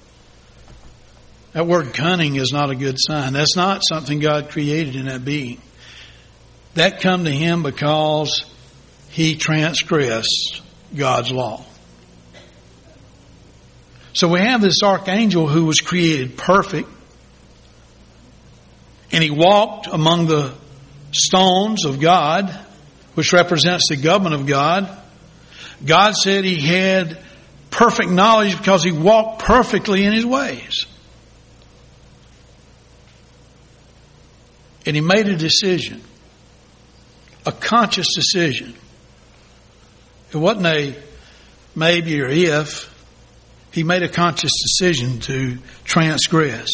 That word cunning is not a good sign. That's not something God created in that being. That come to him because he transgressed God's law. So we have this archangel who was created perfect, and he walked among the stones of God, which represents the government of God. God said he had perfect knowledge because he walked perfectly in his ways. And he made a decision, a conscious decision. It wasn't a maybe or if. He made a conscious decision to transgress.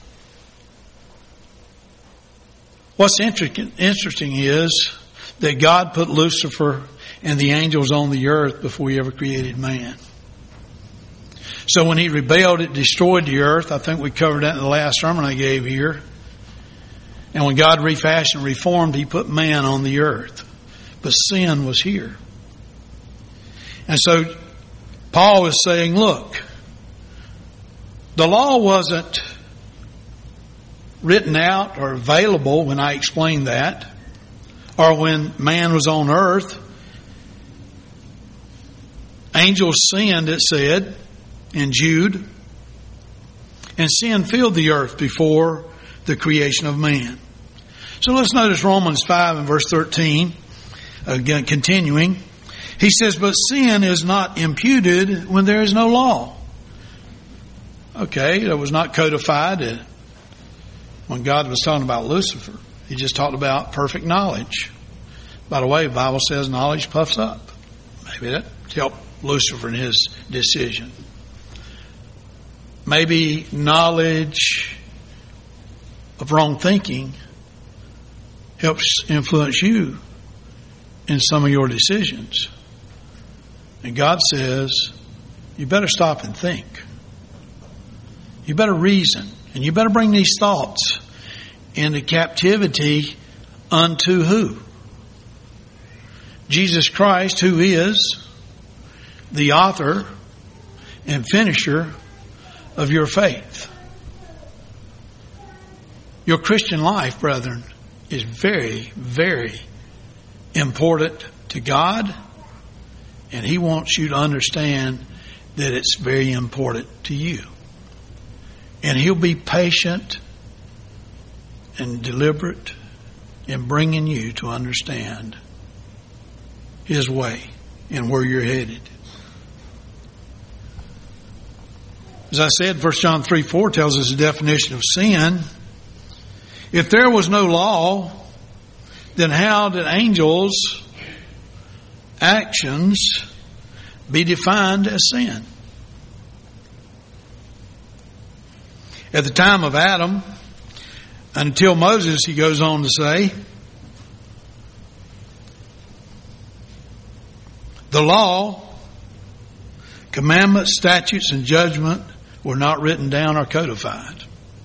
What's interesting is that God put Lucifer and the angels on the earth before he ever created man. So when he rebelled, it destroyed the earth. I think we covered that in the last sermon I gave here. And when God refashioned and reformed, he put man on the earth. But sin was here. And so Paul is saying, look, the law wasn't written out or available when I explained that, or when man was on earth. Angels sinned, it said in Jude, and sin filled the earth before the creation of man. So let's notice Romans 5 and verse 13. Again, continuing. He says, but sin is not imputed when there is no law. Okay, that was not codified when God was talking about Lucifer. He just talked about perfect knowledge. By the way, the Bible says knowledge puffs up. Maybe that helped Lucifer in his decision. Maybe knowledge of wrong thinking helps influence you in some of your decisions. And God says, you better stop and think You better reason. And you better bring these thoughts into captivity unto who? Jesus Christ, who is the author and finisher of your faith. Your Christian life, brethren, is very, very important to God, and He wants you to understand that it's very important to you. And He'll be patient and deliberate in bringing you to understand His way and where you're headed. As I said, 1 John 3:4 tells us the definition of sin. If there was no law, then how did angels' actions be defined as sin? At the time of Adam, until Moses, he goes on to say, the law, commandments, statutes, and judgment were not written down or codified.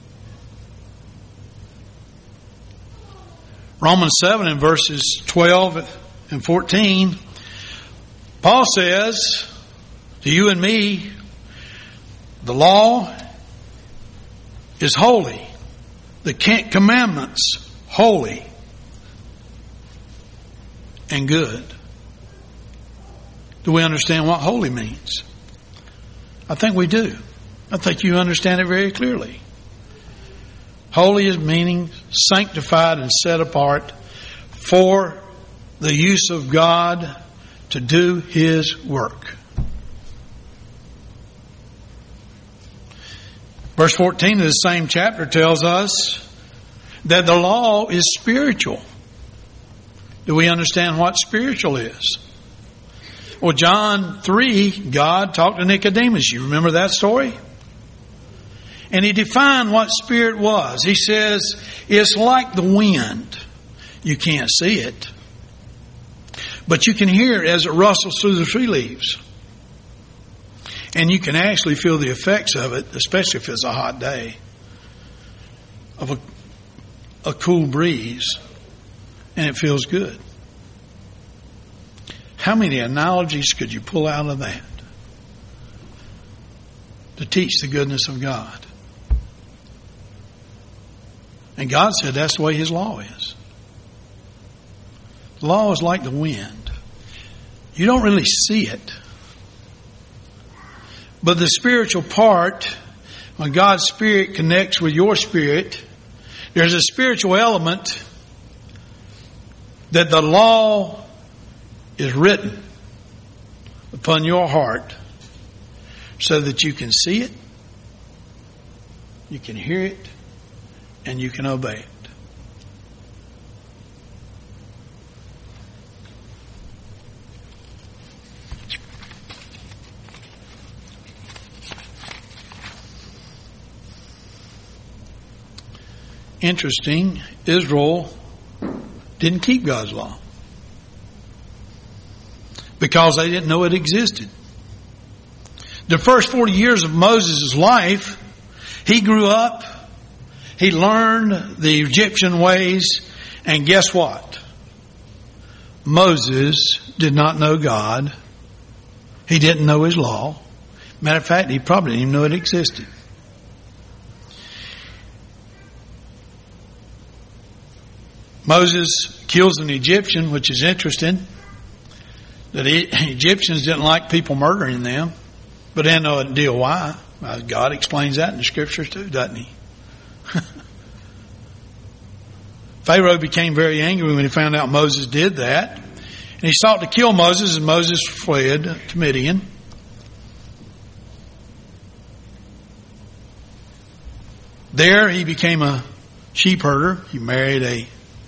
Romans 7 in verses 12 and 14, Paul says to you and me, the law is holy. The commandments, holy and good. Do we understand what holy means? I think we do. I think you understand it very clearly. Holy is meaning sanctified and set apart for the use of God to do His work. Verse 14 of the same chapter tells us that the law is spiritual. Do we understand what spiritual is? Well, John 3, God talked to Nicodemus. You remember that story? And He defined what spirit was. He says, it's like the wind. You can't see it, but you can hear it as it rustles through the tree leaves. And you can actually feel the effects of it, especially if it's a hot day, of a cool breeze, and it feels good. How many analogies could you pull out of that to teach the goodness of God? And God said that's the way His law is. The law is like the wind. You don't really see it. But the spiritual part, when God's Spirit connects with your spirit, there's a spiritual element that the law is written upon your heart so that you can see it, you can hear it, and you can obey it. Interesting, Israel didn't keep God's law because they didn't know it existed. The first 40 years of Moses' life, he grew up, he learned the Egyptian ways, and guess what? Moses did not know God. He didn't know His law. Matter of fact, he probably didn't even know it existed. Moses kills an Egyptian, which is interesting. That Egyptians didn't like people murdering them, but they had no idea why. God explains that in the Scriptures too, doesn't He? Pharaoh became very angry when he found out Moses did that. And he sought to kill Moses, and Moses fled to Midian. There he became a sheep herder. He married a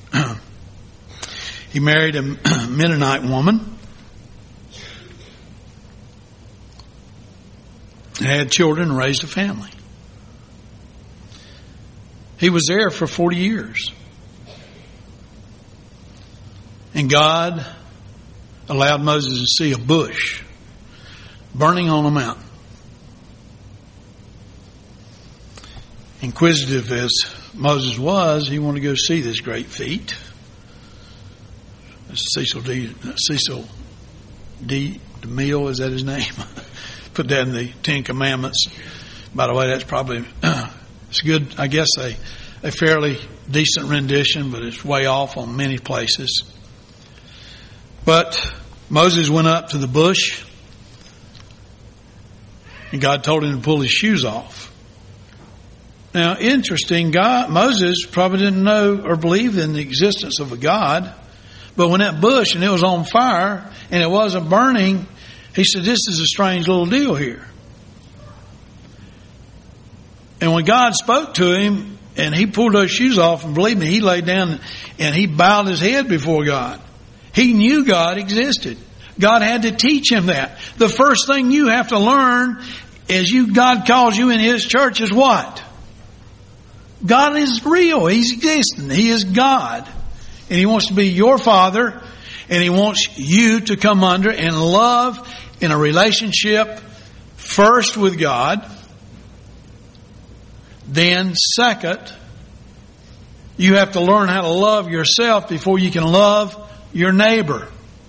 Midianite woman. And had children and raised a family. He was there for 40 years. And God allowed Moses to see a bush burning on a mountain. inquisitive as Moses was, he wanted to go see this great feat. Cecil D. DeMille, is that his name? Put that in the Ten Commandments. By the way, that's probably, it's good, I guess, a fairly decent rendition, but it's way off on many places. But Moses went up to the bush, and God told him to pull his shoes off. Now, interesting, Moses probably didn't know or believe in the existence of a God, but when that bush and it was on fire and it wasn't burning, he said, this is a strange little deal here. And when God spoke to him and he pulled those shoes off, and believe me, he laid down and he bowed his head before God. He knew God existed. God had to teach him that. The first thing you have to learn as God calls you in His church is what? God is real. He's existing. He is God. And He wants to be your Father. And He wants you to come under and love in a relationship first with God. Then second, you have to learn how to love yourself before you can love your neighbor.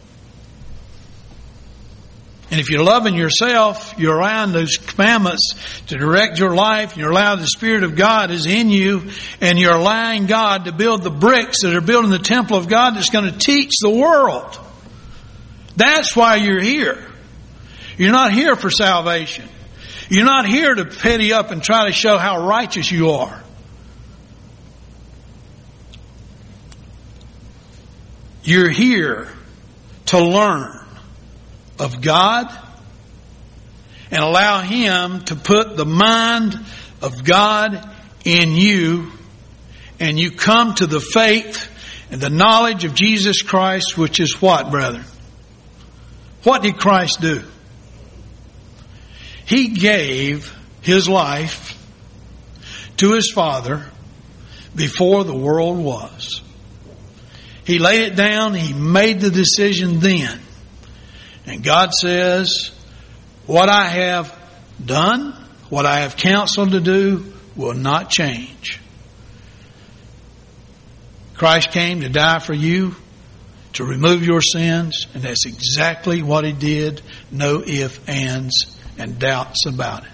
And if you're loving yourself, you're allowing those commandments to direct your life, and you're allowing the Spirit of God is in you, and you're allowing God to build the bricks that are building the temple of God that's going to teach the world. That's why you're here. You're not here for salvation. You're not here to petty up and try to show how righteous you are. You're here to learn of God and allow Him to put the mind of God in you, and you come to the faith and the knowledge of Jesus Christ, which is what, brethren? What did Christ do? He gave His life to His Father before the world was. He laid it down. He made the decision then. And God says, what I have done, what I have counseled to do, will not change. Christ came to die for you, to remove your sins, and that's exactly what He did. No ifs, ands, and doubts about it.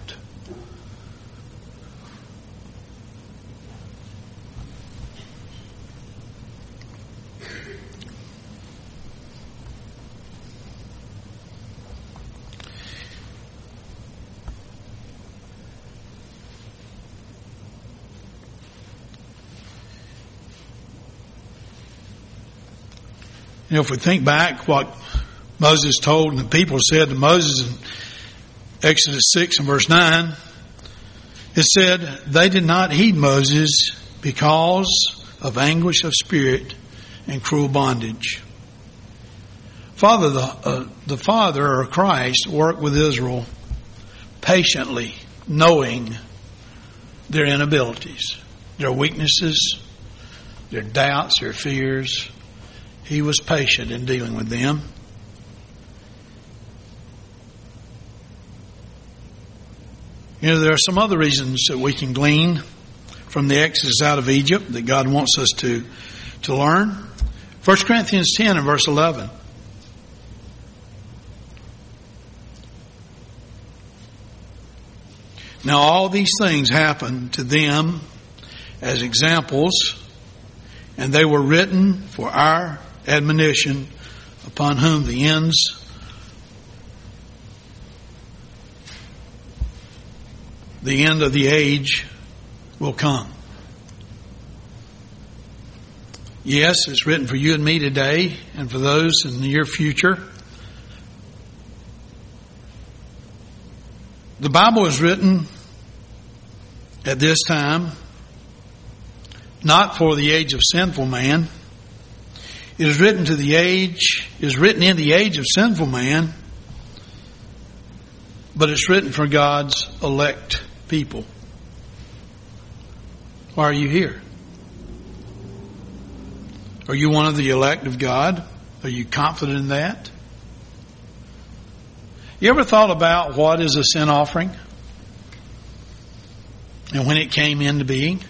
You know, if we think back what Moses told and the people said to Moses in Exodus 6 and verse 9, it said, they did not heed Moses because of anguish of spirit and cruel bondage. The Father or Christ worked with Israel patiently, knowing their inabilities, their weaknesses, their doubts, their fears. He was patient in dealing with them. You know, there are some other reasons that we can glean from the Exodus out of Egypt that God wants us to learn. 1 Corinthians 10 and verse 11. Now all these things happened to them as examples, and they were written for our admonition, upon whom the end of the age will come. Yes, it's written for you and me today, and for those in the near future. The Bible is written at this time, not for the age of sinful man. It is written in the age of sinful man, but it's written for God's elect people. Why are you here? Are you one of the elect of God? Are you confident in that? You ever thought about what is a sin offering? and when it came into being.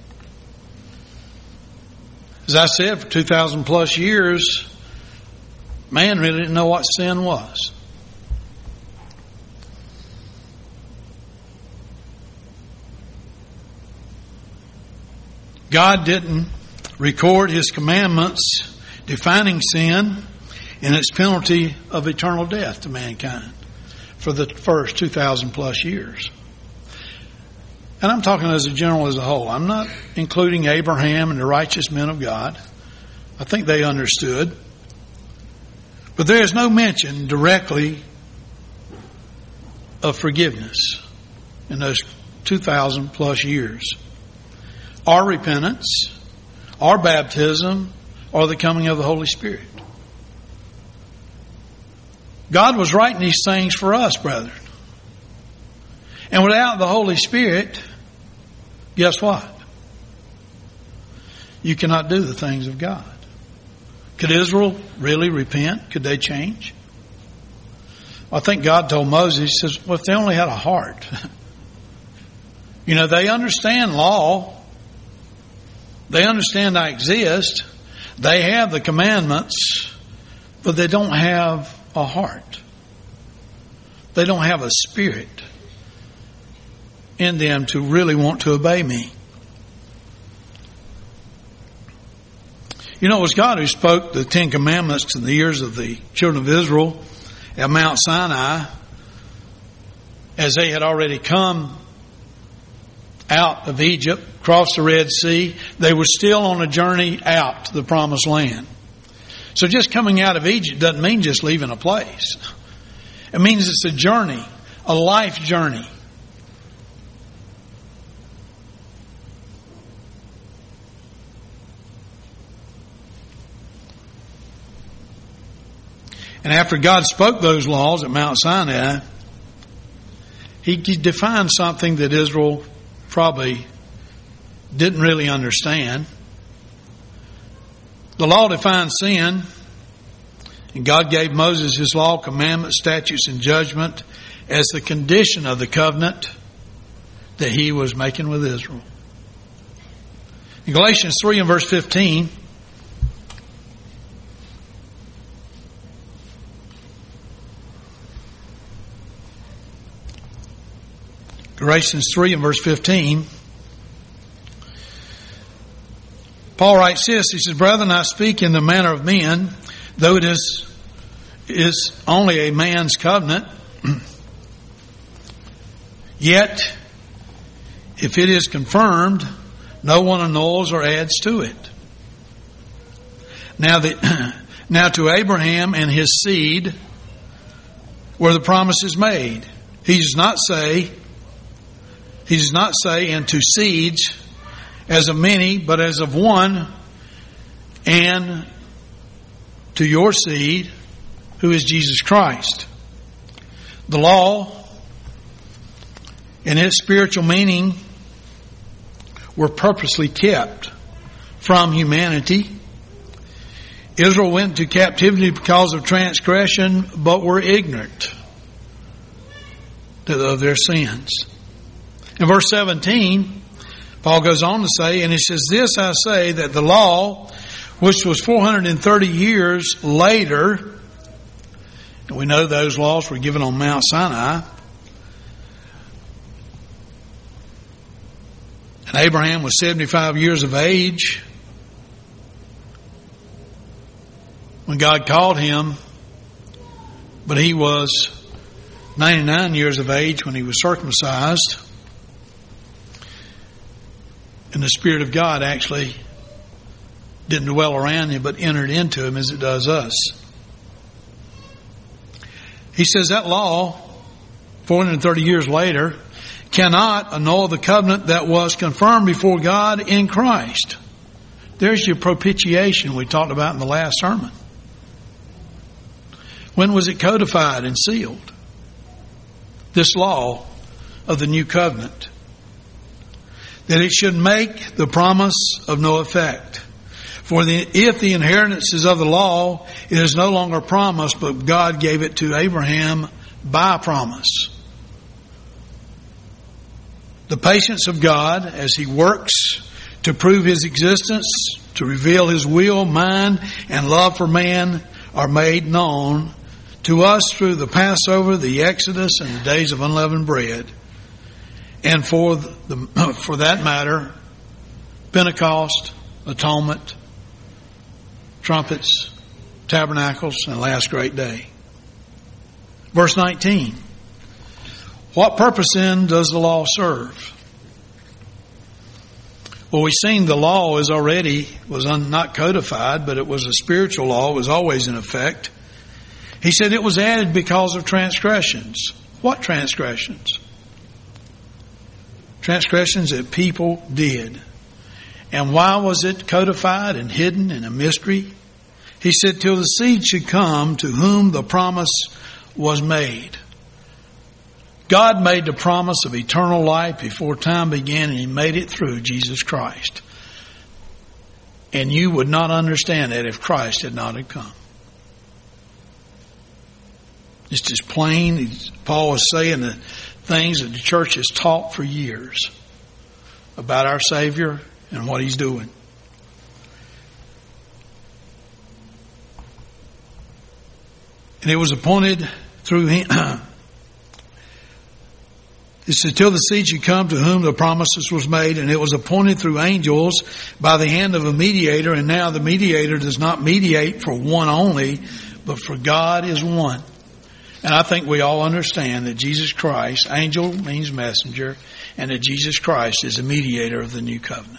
As I said, for 2,000 plus years, man really didn't know what sin was. God didn't record His commandments defining sin and its penalty of eternal death to mankind for the first 2,000 plus years. And I'm talking as a general as a whole. I'm not including Abraham and the righteous men of God. I think they understood. But there is no mention directly of forgiveness in those 2,000 plus years, or repentance, or baptism, or the coming of the Holy Spirit. God was writing these things for us, brethren. And without the Holy Spirit, guess what? You cannot do the things of God. Could Israel really repent? Could they change? I think God told Moses, He says, well, if they only had a heart. You know, they understand law. They understand I exist. They have the commandments, but they don't have a heart. They don't have a spirit in them to really want to obey me. You know, it was God who spoke the 10 Commandments in the ears of the children of Israel at Mount Sinai as they had already come out of Egypt, crossed the Red Sea. They were still on a journey out to the Promised Land. So just coming out of Egypt doesn't mean just leaving a place. It means it's a journey, a life journey. And after God spoke those laws at Mount Sinai, He defined something that Israel probably didn't really understand. The law defined sin, and God gave Moses His law, commandments, statutes, and judgment as the condition of the covenant that He was making with Israel. In Galatians 3 and verse 15, Galatians 3 and verse 15, Paul writes this, he says, brethren, I speak in the manner of men, though it is only a man's covenant, yet if it is confirmed, no one annuls or adds to it. Now to Abraham and his seed were the promises made. He does not say, and to seeds as of many, but as of one, and to your seed, who is Jesus Christ. The law, in its spiritual meaning, were purposely kept from humanity. Israel went into captivity because of transgression, but were ignorant of their sins. In verse 17, Paul goes on to say, and he says, this I say, that the law, which was 430 years later, and we know those laws were given on Mount Sinai, and Abraham was 75 years of age when God called him, but he was 99 years of age when he was circumcised. And the Spirit of God actually didn't dwell around him, but entered into him as it does us. He says that law, 430 years later, cannot annul the covenant that was confirmed before God in Christ. There's your propitiation we talked about in the last sermon. When was it codified and sealed? This law of the new covenant. That it should make the promise of no effect. For if the inheritance is of the law, it is no longer promised, but God gave it to Abraham by promise. The patience of God as He works to prove His existence, to reveal His will, mind, and love for man are made known to us through the Passover, the Exodus, and the days of unleavened bread. And for that matter, Pentecost, Atonement, trumpets, tabernacles, and last great day. Verse 19. What purpose then does the law serve? Well, we've seen the law was not codified, but it was a spiritual law. It was always in effect. He said it was added because of transgressions. What transgressions? Transgressions that people did. And why was it codified and hidden in a mystery? He said, till the seed should come to whom the promise was made. God made the promise of eternal life before time began, and He made it through Jesus Christ. And you would not understand that if Christ had not come. It's just plain. Paul was saying the things that the church has taught for years about our Savior and what He's doing. And it was appointed through Him. It said, till the seed should come to whom the promises was made, and it was appointed through angels by the hand of a mediator, and now the mediator does not mediate for one only, but for God is one. And I think we all understand that Jesus Christ, angel means messenger, and that Jesus Christ is a mediator of the new covenant.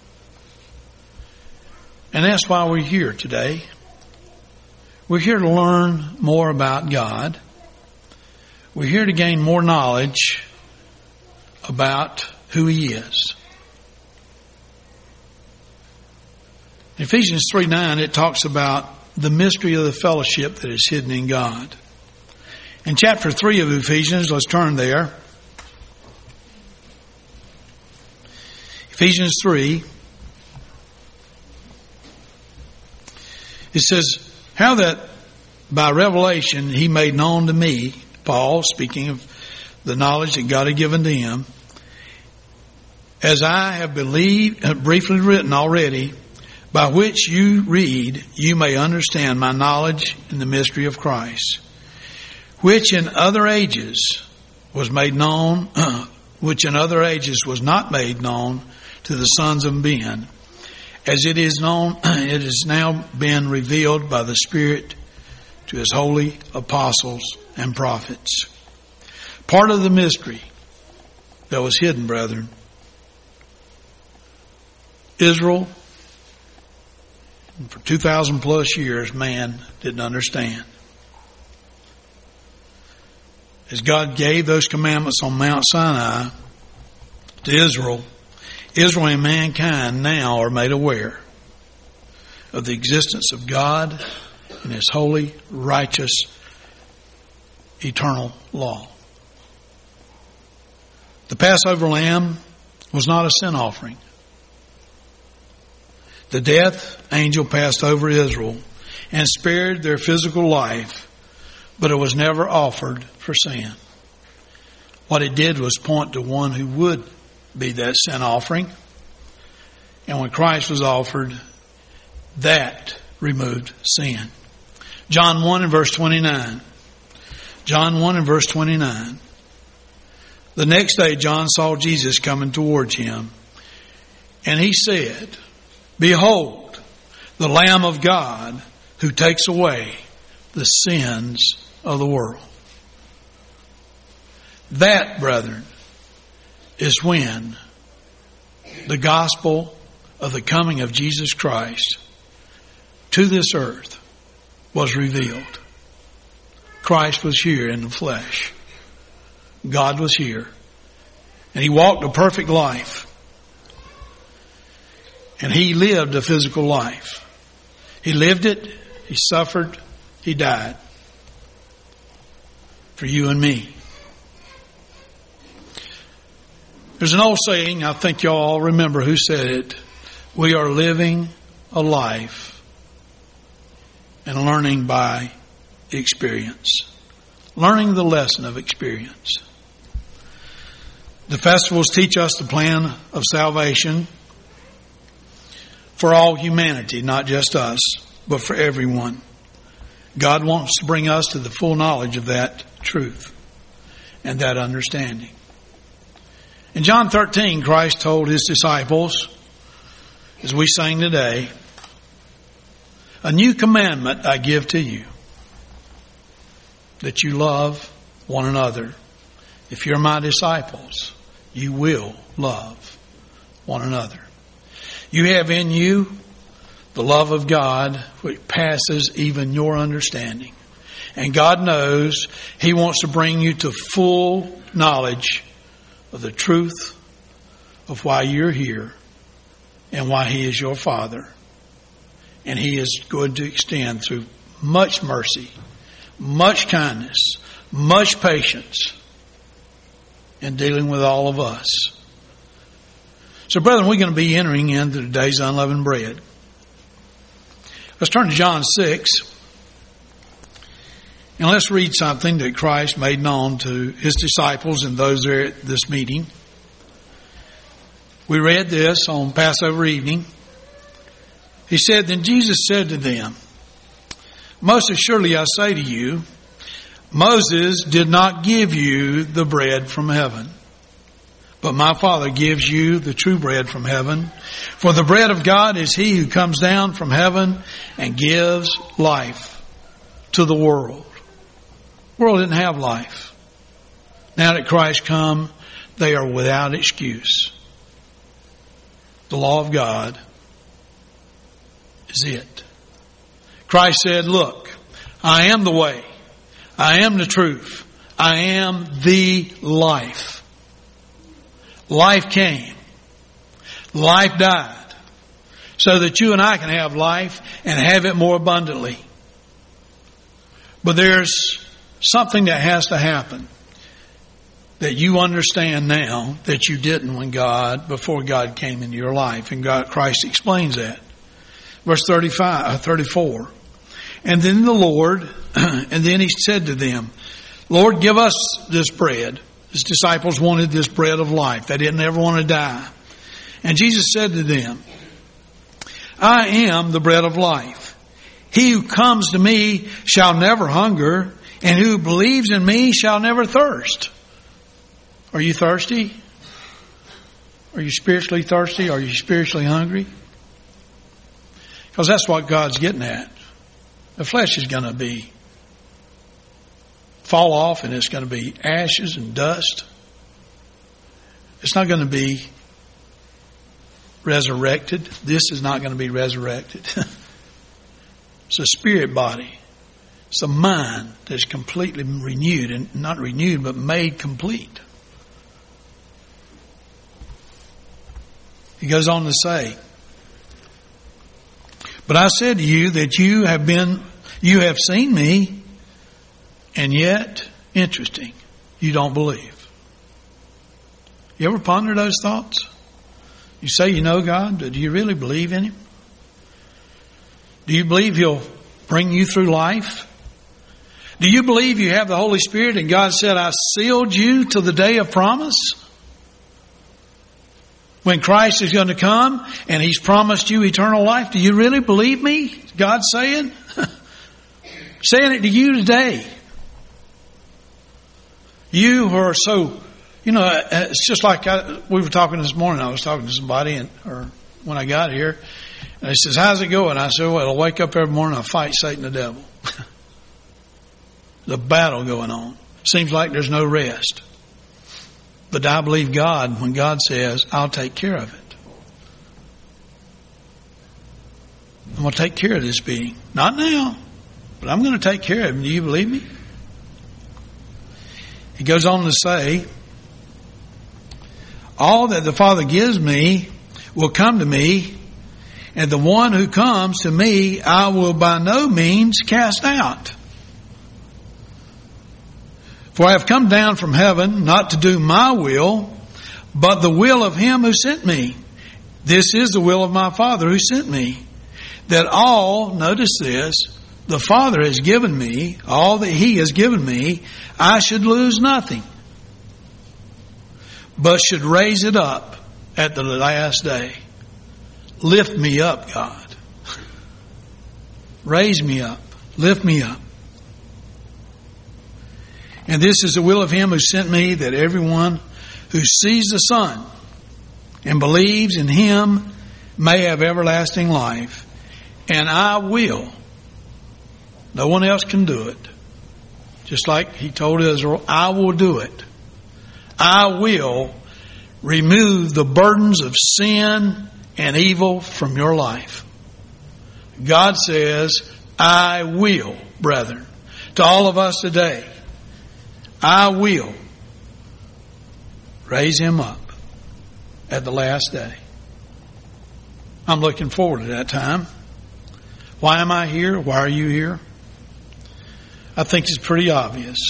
And that's why we're here today. We're here to learn more about God. We're here to gain more knowledge about who He is. In Ephesians 3:9, it talks about the mystery of the fellowship that is hidden in God. In chapter 3 of Ephesians, let's turn there. Ephesians 3. It says, how that by revelation He made known to me, Paul, speaking of the knowledge that God had given to him, as I have briefly written already, by which you read, you may understand my knowledge in the mystery of Christ, which in other ages was made known, which in other ages was not made known to the sons of men, as it is known, it has now been revealed by the Spirit to His holy apostles and prophets. Part of the mystery that was hidden, brethren, Israel, for 2,000 plus years, man didn't understand. As God gave those commandments on Mount Sinai to Israel, Israel and mankind now are made aware of the existence of God and His holy, righteous, eternal law. The Passover lamb was not a sin offering. The death angel passed over Israel and spared their physical life, but it was never offered for sin. What it did was point to one who would be that sin offering. And when Christ was offered, that removed sin. John 1 and verse 29. John 1 and verse 29. The next day John saw Jesus coming towards him, and he said, behold, the Lamb of God who takes away the sins of the world. That, brethren, is when the gospel of the coming of Jesus Christ to this earth was revealed. Christ was here in the flesh. God was here. And He walked a perfect life. And He lived a physical life. He lived it. He suffered. He died. For you and me. There's an old saying, I think you all remember who said it. We are living a life and learning by experience. Learning the lesson of experience. The festivals teach us the plan of salvation for all humanity, not just us, but for everyone. God wants to bring us to the full knowledge of that truth and that understanding. In John 13, Christ told his disciples, as we sang today, "A new commandment I give to you, that you love one another. If you're my disciples, you will love one another. You have in you the love of God, which passes even your understanding." And God knows He wants to bring you to full knowledge of the truth of why you're here and why He is your Father. And He is going to extend through much mercy, much kindness, much patience in dealing with all of us. So, brethren, we're going to be entering into today's unleavened bread. Let's turn to John 6. And let's read something that Christ made known to His disciples and those there at this meeting. We read this on Passover evening. He said, "Then Jesus said to them, Most assuredly I say to you, Moses did not give you the bread from heaven, but my Father gives you the true bread from heaven. For the bread of God is He who comes down from heaven and gives life to the world." The world didn't have life. Now that Christ come, they are without excuse. The law of God is it. Christ said, "Look, I am the way. I am the truth. I am the life." Life came. Life died. So that you and I can have life and have it more abundantly. But there's something that has to happen that you understand now that you didn't before God came into your life. And Christ explains that. Verse 34. "And then the Lord, and then He said to them, Lord, give us this bread." His disciples wanted this bread of life. They didn't ever want to die. And Jesus said to them, "I am the bread of life. He who comes to me shall never hunger, and who believes in me shall never thirst." Are you thirsty? Are you spiritually thirsty? Are you spiritually hungry? Because that's what God's getting at. The flesh is going to fall off, and it's going to be ashes and dust. It's not going to be resurrected. This is not going to be resurrected. It's a spirit body. It's a mind that's completely renewed, and not renewed, but made complete. He goes on to say, "But I said to you that you have seen me, and yet," interesting, "you don't believe." You ever ponder those thoughts? You say you know God, but do you really believe in Him? Do you believe He'll bring you through life? Do you believe you have the Holy Spirit and God said, "I sealed you till the day of promise"? When Christ is going to come and He's promised you eternal life, do you really believe me? God's saying? Saying it to you today. You who are so, it's just like we were talking this morning. I was talking to somebody or when I got here, and he says, "How's it going?" I said, "Well, I'll wake up every morning and I'll fight Satan the devil." The battle going on. Seems like there's no rest. But I believe God when God says, "I'll take care of it. I'm going to take care of this being. Not now, but I'm going to take care of him." Do you believe me? He goes on to say, "All that the Father gives me will come to me, and the one who comes to me I will by no means cast out. For I have come down from heaven not to do my will, but the will of Him who sent me. This is the will of my Father who sent me, that all," notice this, "the Father has given me, all that He has given me, I should lose nothing, but should raise it up at the last day. Lift me up, God. Raise me up. Lift me up. And this is the will of Him who sent me, that everyone who sees the Son and believes in Him may have everlasting life. And I will. No one else can do it. Just like He told Israel, I will do it. I will remove the burdens of sin and evil from your life. God says, I will, brethren. To all of us today, I will raise him up at the last day. I'm looking forward to that time. Why am I here? Why are you here? I think it's pretty obvious.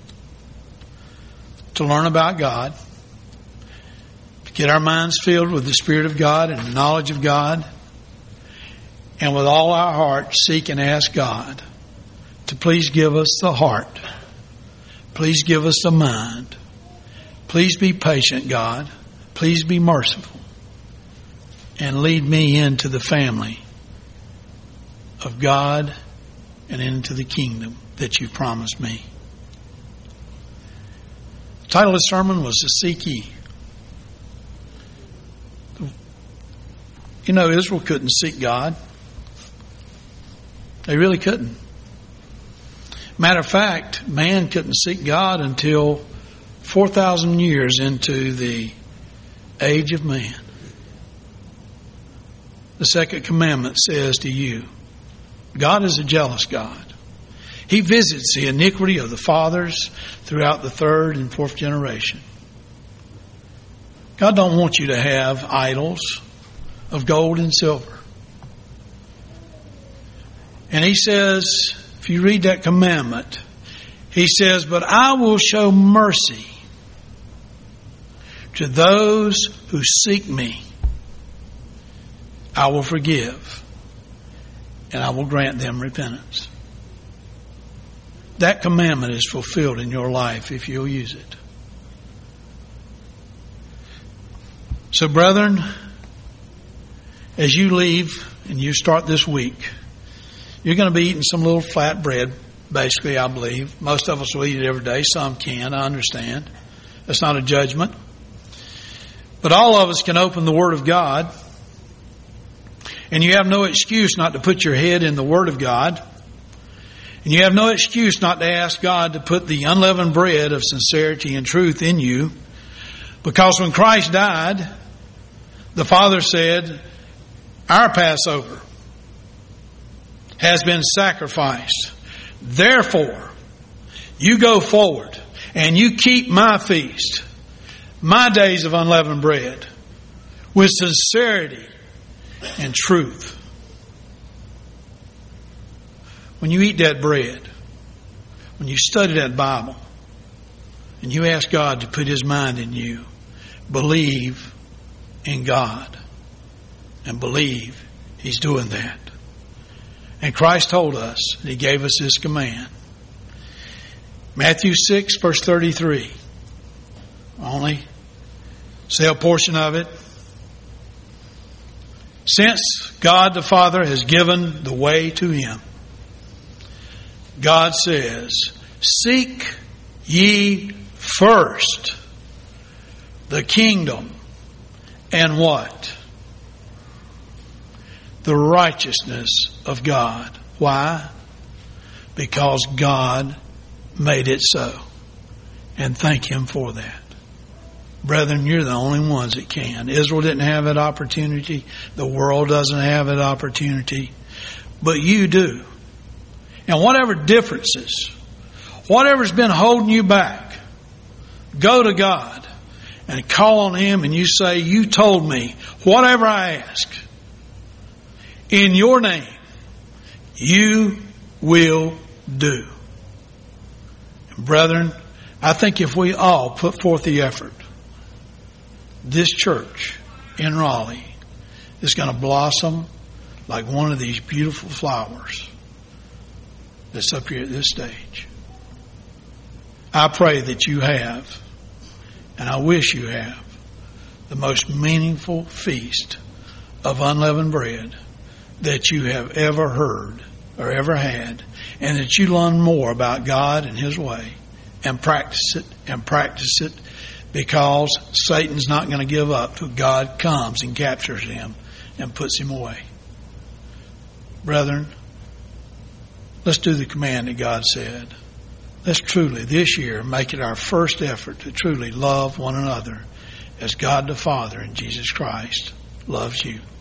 To learn about God, to get our minds filled with the Spirit of God and the knowledge of God, and with all our heart seek and ask God to please give us the heart. Please give us the mind. Please be patient, God. Please be merciful. And lead me into the family of God and into the kingdom that you promised me. The title of the sermon was The Seek Ye. You know, Israel couldn't seek God. They really couldn't. Matter of fact, man couldn't seek God until 4,000 years into the age of man. The second commandment says to you, God is a jealous God. He visits the iniquity of the fathers throughout the third and fourth generation. God don't want you to have idols of gold and silver. And He says, if you read that commandment, He says, but I will show mercy to those who seek me. I will forgive, and I will grant them repentance. That commandment is fulfilled in your life if you'll use it. So, brethren, as you leave and you start this week, you're going to be eating some little flat bread, basically, I believe. Most of us will eat it every day. Some can, I understand. That's not a judgment. But all of us can open the Word of God. And you have no excuse not to put your head in the Word of God. And you have no excuse not to ask God to put the unleavened bread of sincerity and truth in you. Because when Christ died, the Father said, our Passover has been sacrificed. Therefore, you go forward and you keep my feast, my days of unleavened bread, with sincerity and truth. When you eat that bread, when you study that Bible, and you ask God to put His mind in you, believe in God and believe He's doing that. And Christ told us, He gave us this command. Matthew 6, verse 33. Only say a portion of it. Since God the Father has given the way to Him, God says, seek ye first the kingdom and what? The righteousness of God. Why? Because God made it so. And thank Him for that. Brethren, you're the only ones that can. Israel didn't have that opportunity. The world doesn't have that opportunity. But you do. And whatever differences, whatever's been holding you back, go to God and call on Him and you say, you told me, whatever I ask, in your name, you will do. And brethren, I think if we all put forth the effort, this church in Raleigh is going to blossom like one of these beautiful flowers that's up here at this stage. I pray that you have and I wish you have, the most meaningful feast of unleavened bread that you have ever heard or ever had, and that you learn more about God and His way and practice it because Satan's not going to give up till God comes and captures him and puts him away. Brethren, let's do the command that God said. Let's truly, this year, make it our first effort to truly love one another as God the Father and Jesus Christ loves you.